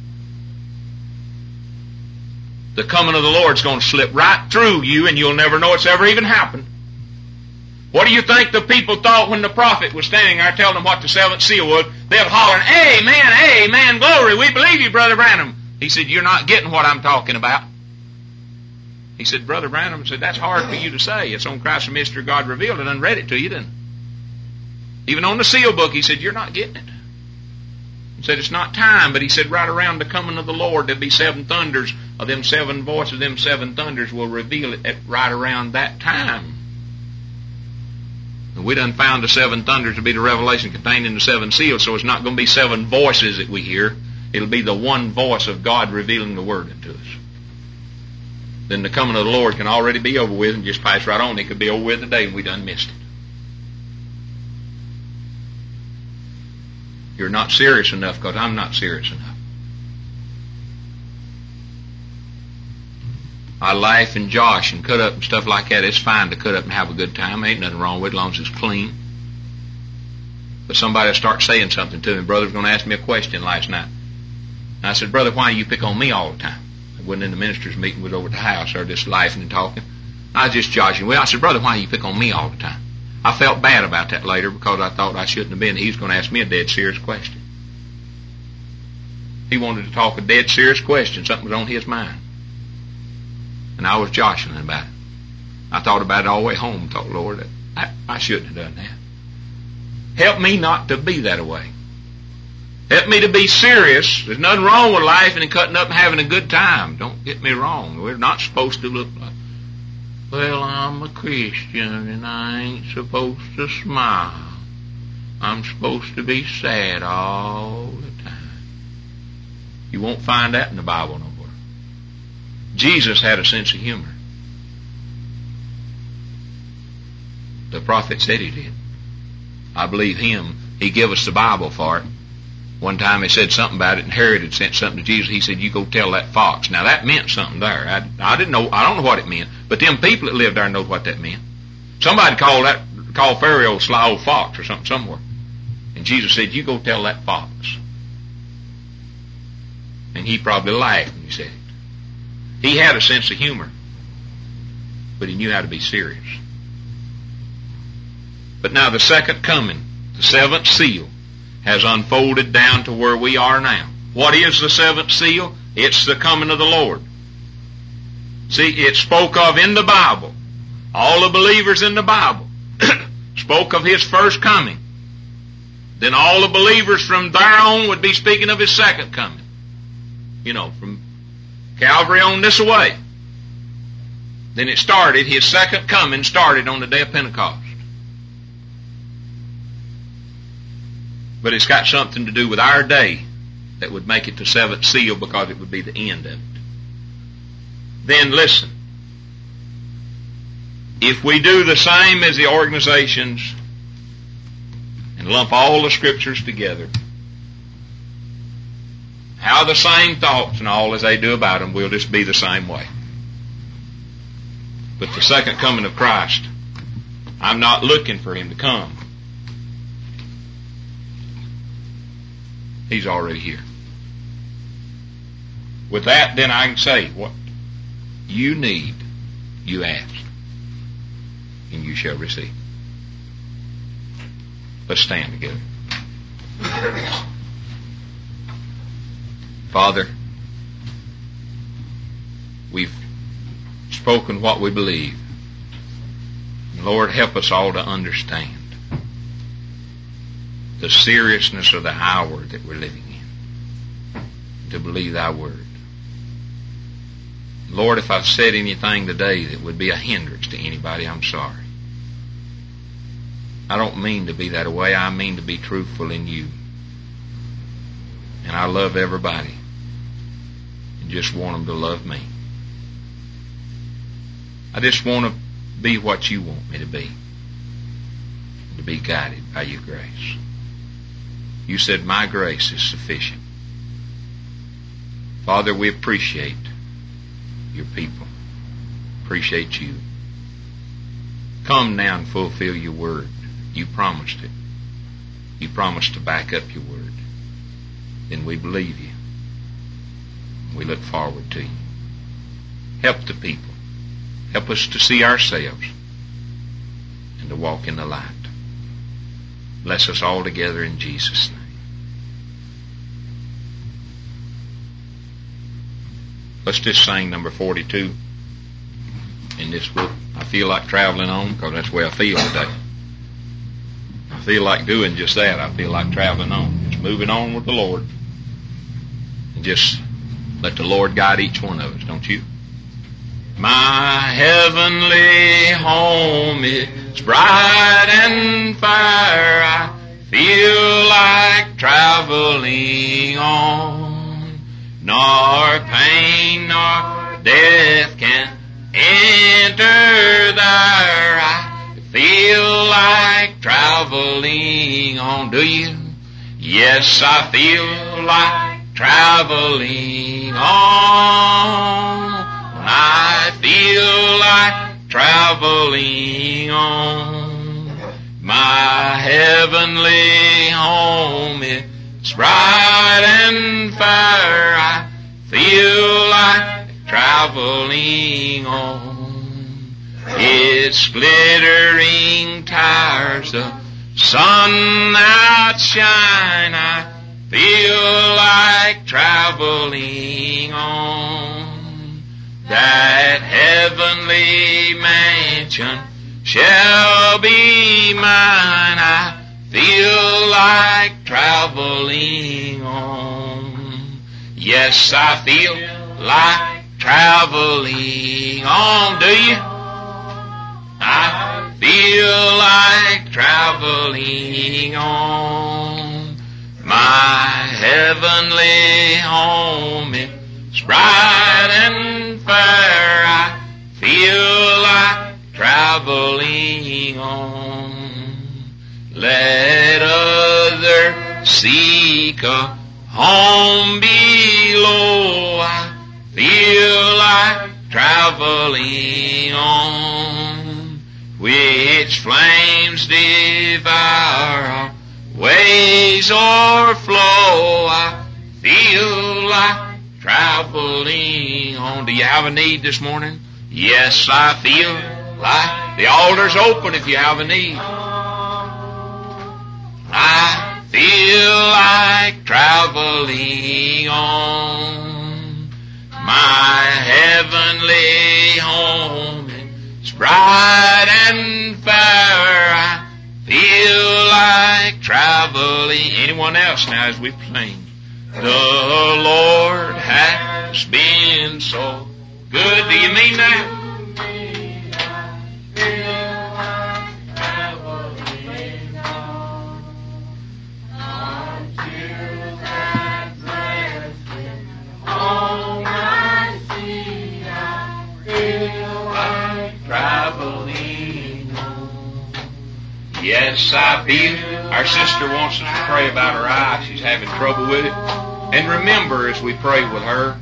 The coming of the Lord's going to slip right through you and you'll never know it's ever even happened. What do you think the people thought when the prophet was standing there telling them what the seventh seal was? They're hollering, amen, amen, glory, we believe you, Brother Branham. He said, you're not getting what I'm talking about. He said, Brother Branham said, that's hard for you to say. It's on Christ the Mystery God Revealed. And I read it to you, didn't he? Even on the seal book, he said, you're not getting it. He said, it's not time, but he said, right around the coming of the Lord, there'll be seven thunders. Of them seven voices, them seven thunders will reveal it at right around that time. And we done found the seven thunders to be the revelation contained in the seven seals, so it's not going to be seven voices that we hear. It'll be the one voice of God revealing the Word unto us. Then the coming of the Lord can already be over with and just pass right on. It could be over with today and we done missed it. You're not serious enough because I'm not serious enough. I laugh and josh and cut up and stuff like that. It's fine to cut up and have a good time. Ain't nothing wrong with it as long as it's clean. But somebody will start saying something to me. Brother's going to ask me a question last night. And I said, Brother, why do you pick on me all the time? I wasn't in the minister's meeting. We was over at the house. Or just laughing and talking. I was just joshing. Well, I said, Brother, why do you pick on me all the time? I felt bad about that later because I thought I shouldn't have been. He was going to ask me a dead serious question. He wanted to talk a dead serious question. Something was on his mind. And I was joshing about it. I thought about it all the way home and thought, Lord, I, I shouldn't have done that. Help me not to be that way. Help me to be serious. There's nothing wrong with life and cutting up and having a good time. Don't get me wrong. We're not supposed to look like, well, I'm a Christian and I ain't supposed to smile. I'm supposed to be sad all the time. You won't find that in the Bible no more. Jesus had a sense of humor. The prophet said he did. I believe him. He gave us the Bible for it. One time he said something about it, and Herod had sent something to Jesus. He said, you go tell that fox. Now that meant something there. I, I didn't know, I don't know what it meant, but them people that lived there know what that meant. Somebody called that, called Pharaoh a sly old fox or something somewhere. And Jesus said, you go tell that fox. And he probably laughed when he said it. He had a sense of humor, but he knew how to be serious. But now the second coming, the seventh seal, has unfolded down to where we are now. What is the seventh seal? It's the coming of the Lord. See, it's spoke of in the Bible. All the believers in the Bible spoke of His first coming. Then all the believers from there on would be speaking of His second coming. You know, from Calvary on this way. Then it started, His second coming started on the day of Pentecost. But it's got something to do with our day that would make it the seventh seal because it would be the end of it. Then listen. If we do the same as the organizations and lump all the scriptures together, how the same thoughts and all as they do about them, we'll just be the same way. But the second coming of Christ, I'm not looking for Him to come. He's already here. With that, then I can say, what you need, you ask, and you shall receive. Let's stand together. Father, we've spoken what we believe. Lord, help us all to understand the seriousness of the hour that we're living in, to believe Thy word. Lord, if I've said anything today that would be a hindrance to anybody, I'm sorry. I don't mean to be that way. I mean to be truthful in You. And I love everybody and just want them to love me. I just want to be what You want me to be. to be guided by your grace. You said, my grace is sufficient. Father, we appreciate your people. Appreciate you. Come now and fulfill your word. You promised it. You promised to back up your word. Then we believe you. We look forward to you. Help the people. Help us to see ourselves and to walk in the light. Bless us all together in Jesus' name. Let's just sing number forty-two in this book. I feel like traveling on because that's the way I feel today. I feel like doing just that. I feel like traveling on. Just moving on with the Lord. And just let the Lord guide each one of us, don't you? My heavenly home is bright and fair. I feel like traveling on. Nor pain nor death can enter there. I feel like traveling on. Do you? Yes, I feel like traveling on. I feel like traveling on. My heavenly home is bright and fair. I feel like traveling on. Its glittering tires, the sun outshine. I feel like traveling on. That heavenly mansion shall be mine. I feel like traveling on. Yes, I feel like traveling on. Do you? I feel like traveling on. My heavenly home is bright and fair. I feel like traveling on. Let others seek a home below. I feel like traveling on. Which flames devour, ways o'erflow. I feel like traveling on. Do you have a need this morning? Yes, I feel like the altar's open if you have a need. I feel like traveling on. My heavenly home is bright and fair. I feel like traveling. Anyone else now as we sing? The Lord has been so good. Do you mean that? Yes, I feel. Our sister wants us to pray about her eye. She's having trouble with it. And remember, as we pray with her,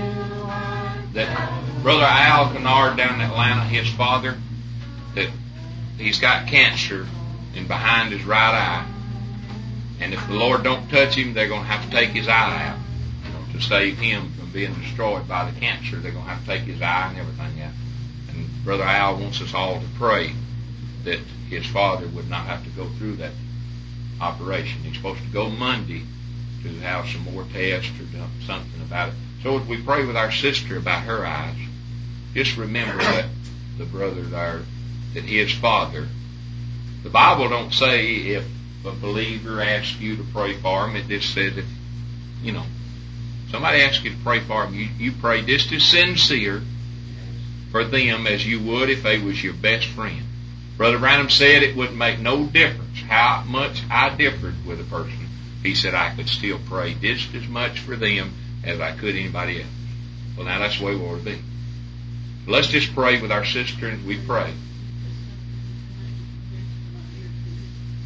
that Brother Al Kennard down in Atlanta, his father, that he's got cancer in behind his right eye. And if the Lord don't touch him, they're going to have to take his eye out. You know, to save him from being destroyed by the cancer, they're going to have to take his eye and everything out. And Brother Al wants us all to pray that his father would not have to go through that operation. He's supposed to go Monday to have some more tests or something about it. So as we pray with our sister about her eyes, just remember that the brother there, that his father, the Bible don't say if a believer asks you to pray for him. It just says if, you know, somebody asks you to pray for him, you, you pray just as sincere for them as you would if they was your best friend. Brother Branham said it wouldn't make no difference how much I differed with a person. He said I could still pray just as much for them as I could anybody else. Well, now that's the way we ought to be. Let's just pray with our sister as we pray.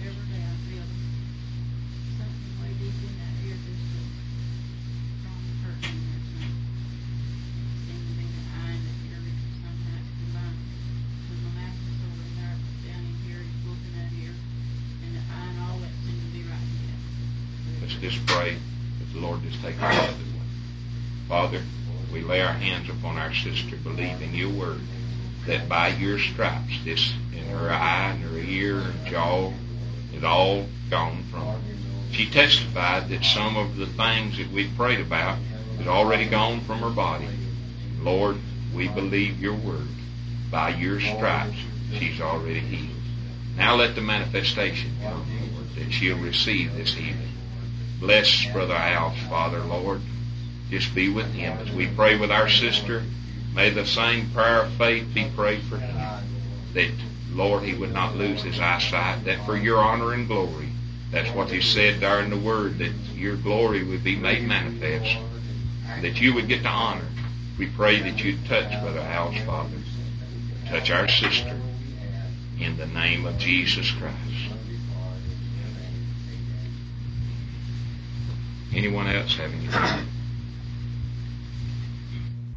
just pray that the Lord just take all of it. Father, we lay our hands upon our sister, believing your word, that by your stripes, this in her eye and her ear and jaw, is all gone from her. She testified that some of the things that we prayed about is already gone from her body. Lord, we believe your word. By your stripes, she's already healed. Now let the manifestation come, Lord, that she'll receive this healing. Bless Brother Al's Father, Lord. Just be with him as we pray with our sister. May the same prayer of faith be prayed for him, that, Lord, he would not lose his eyesight, that for your honor and glory, that's what he said there in the word, that your glory would be made manifest, that you would get the honor. We pray that you'd touch Brother Al's Father, touch our sister, in the name of Jesus Christ. Anyone else have anything?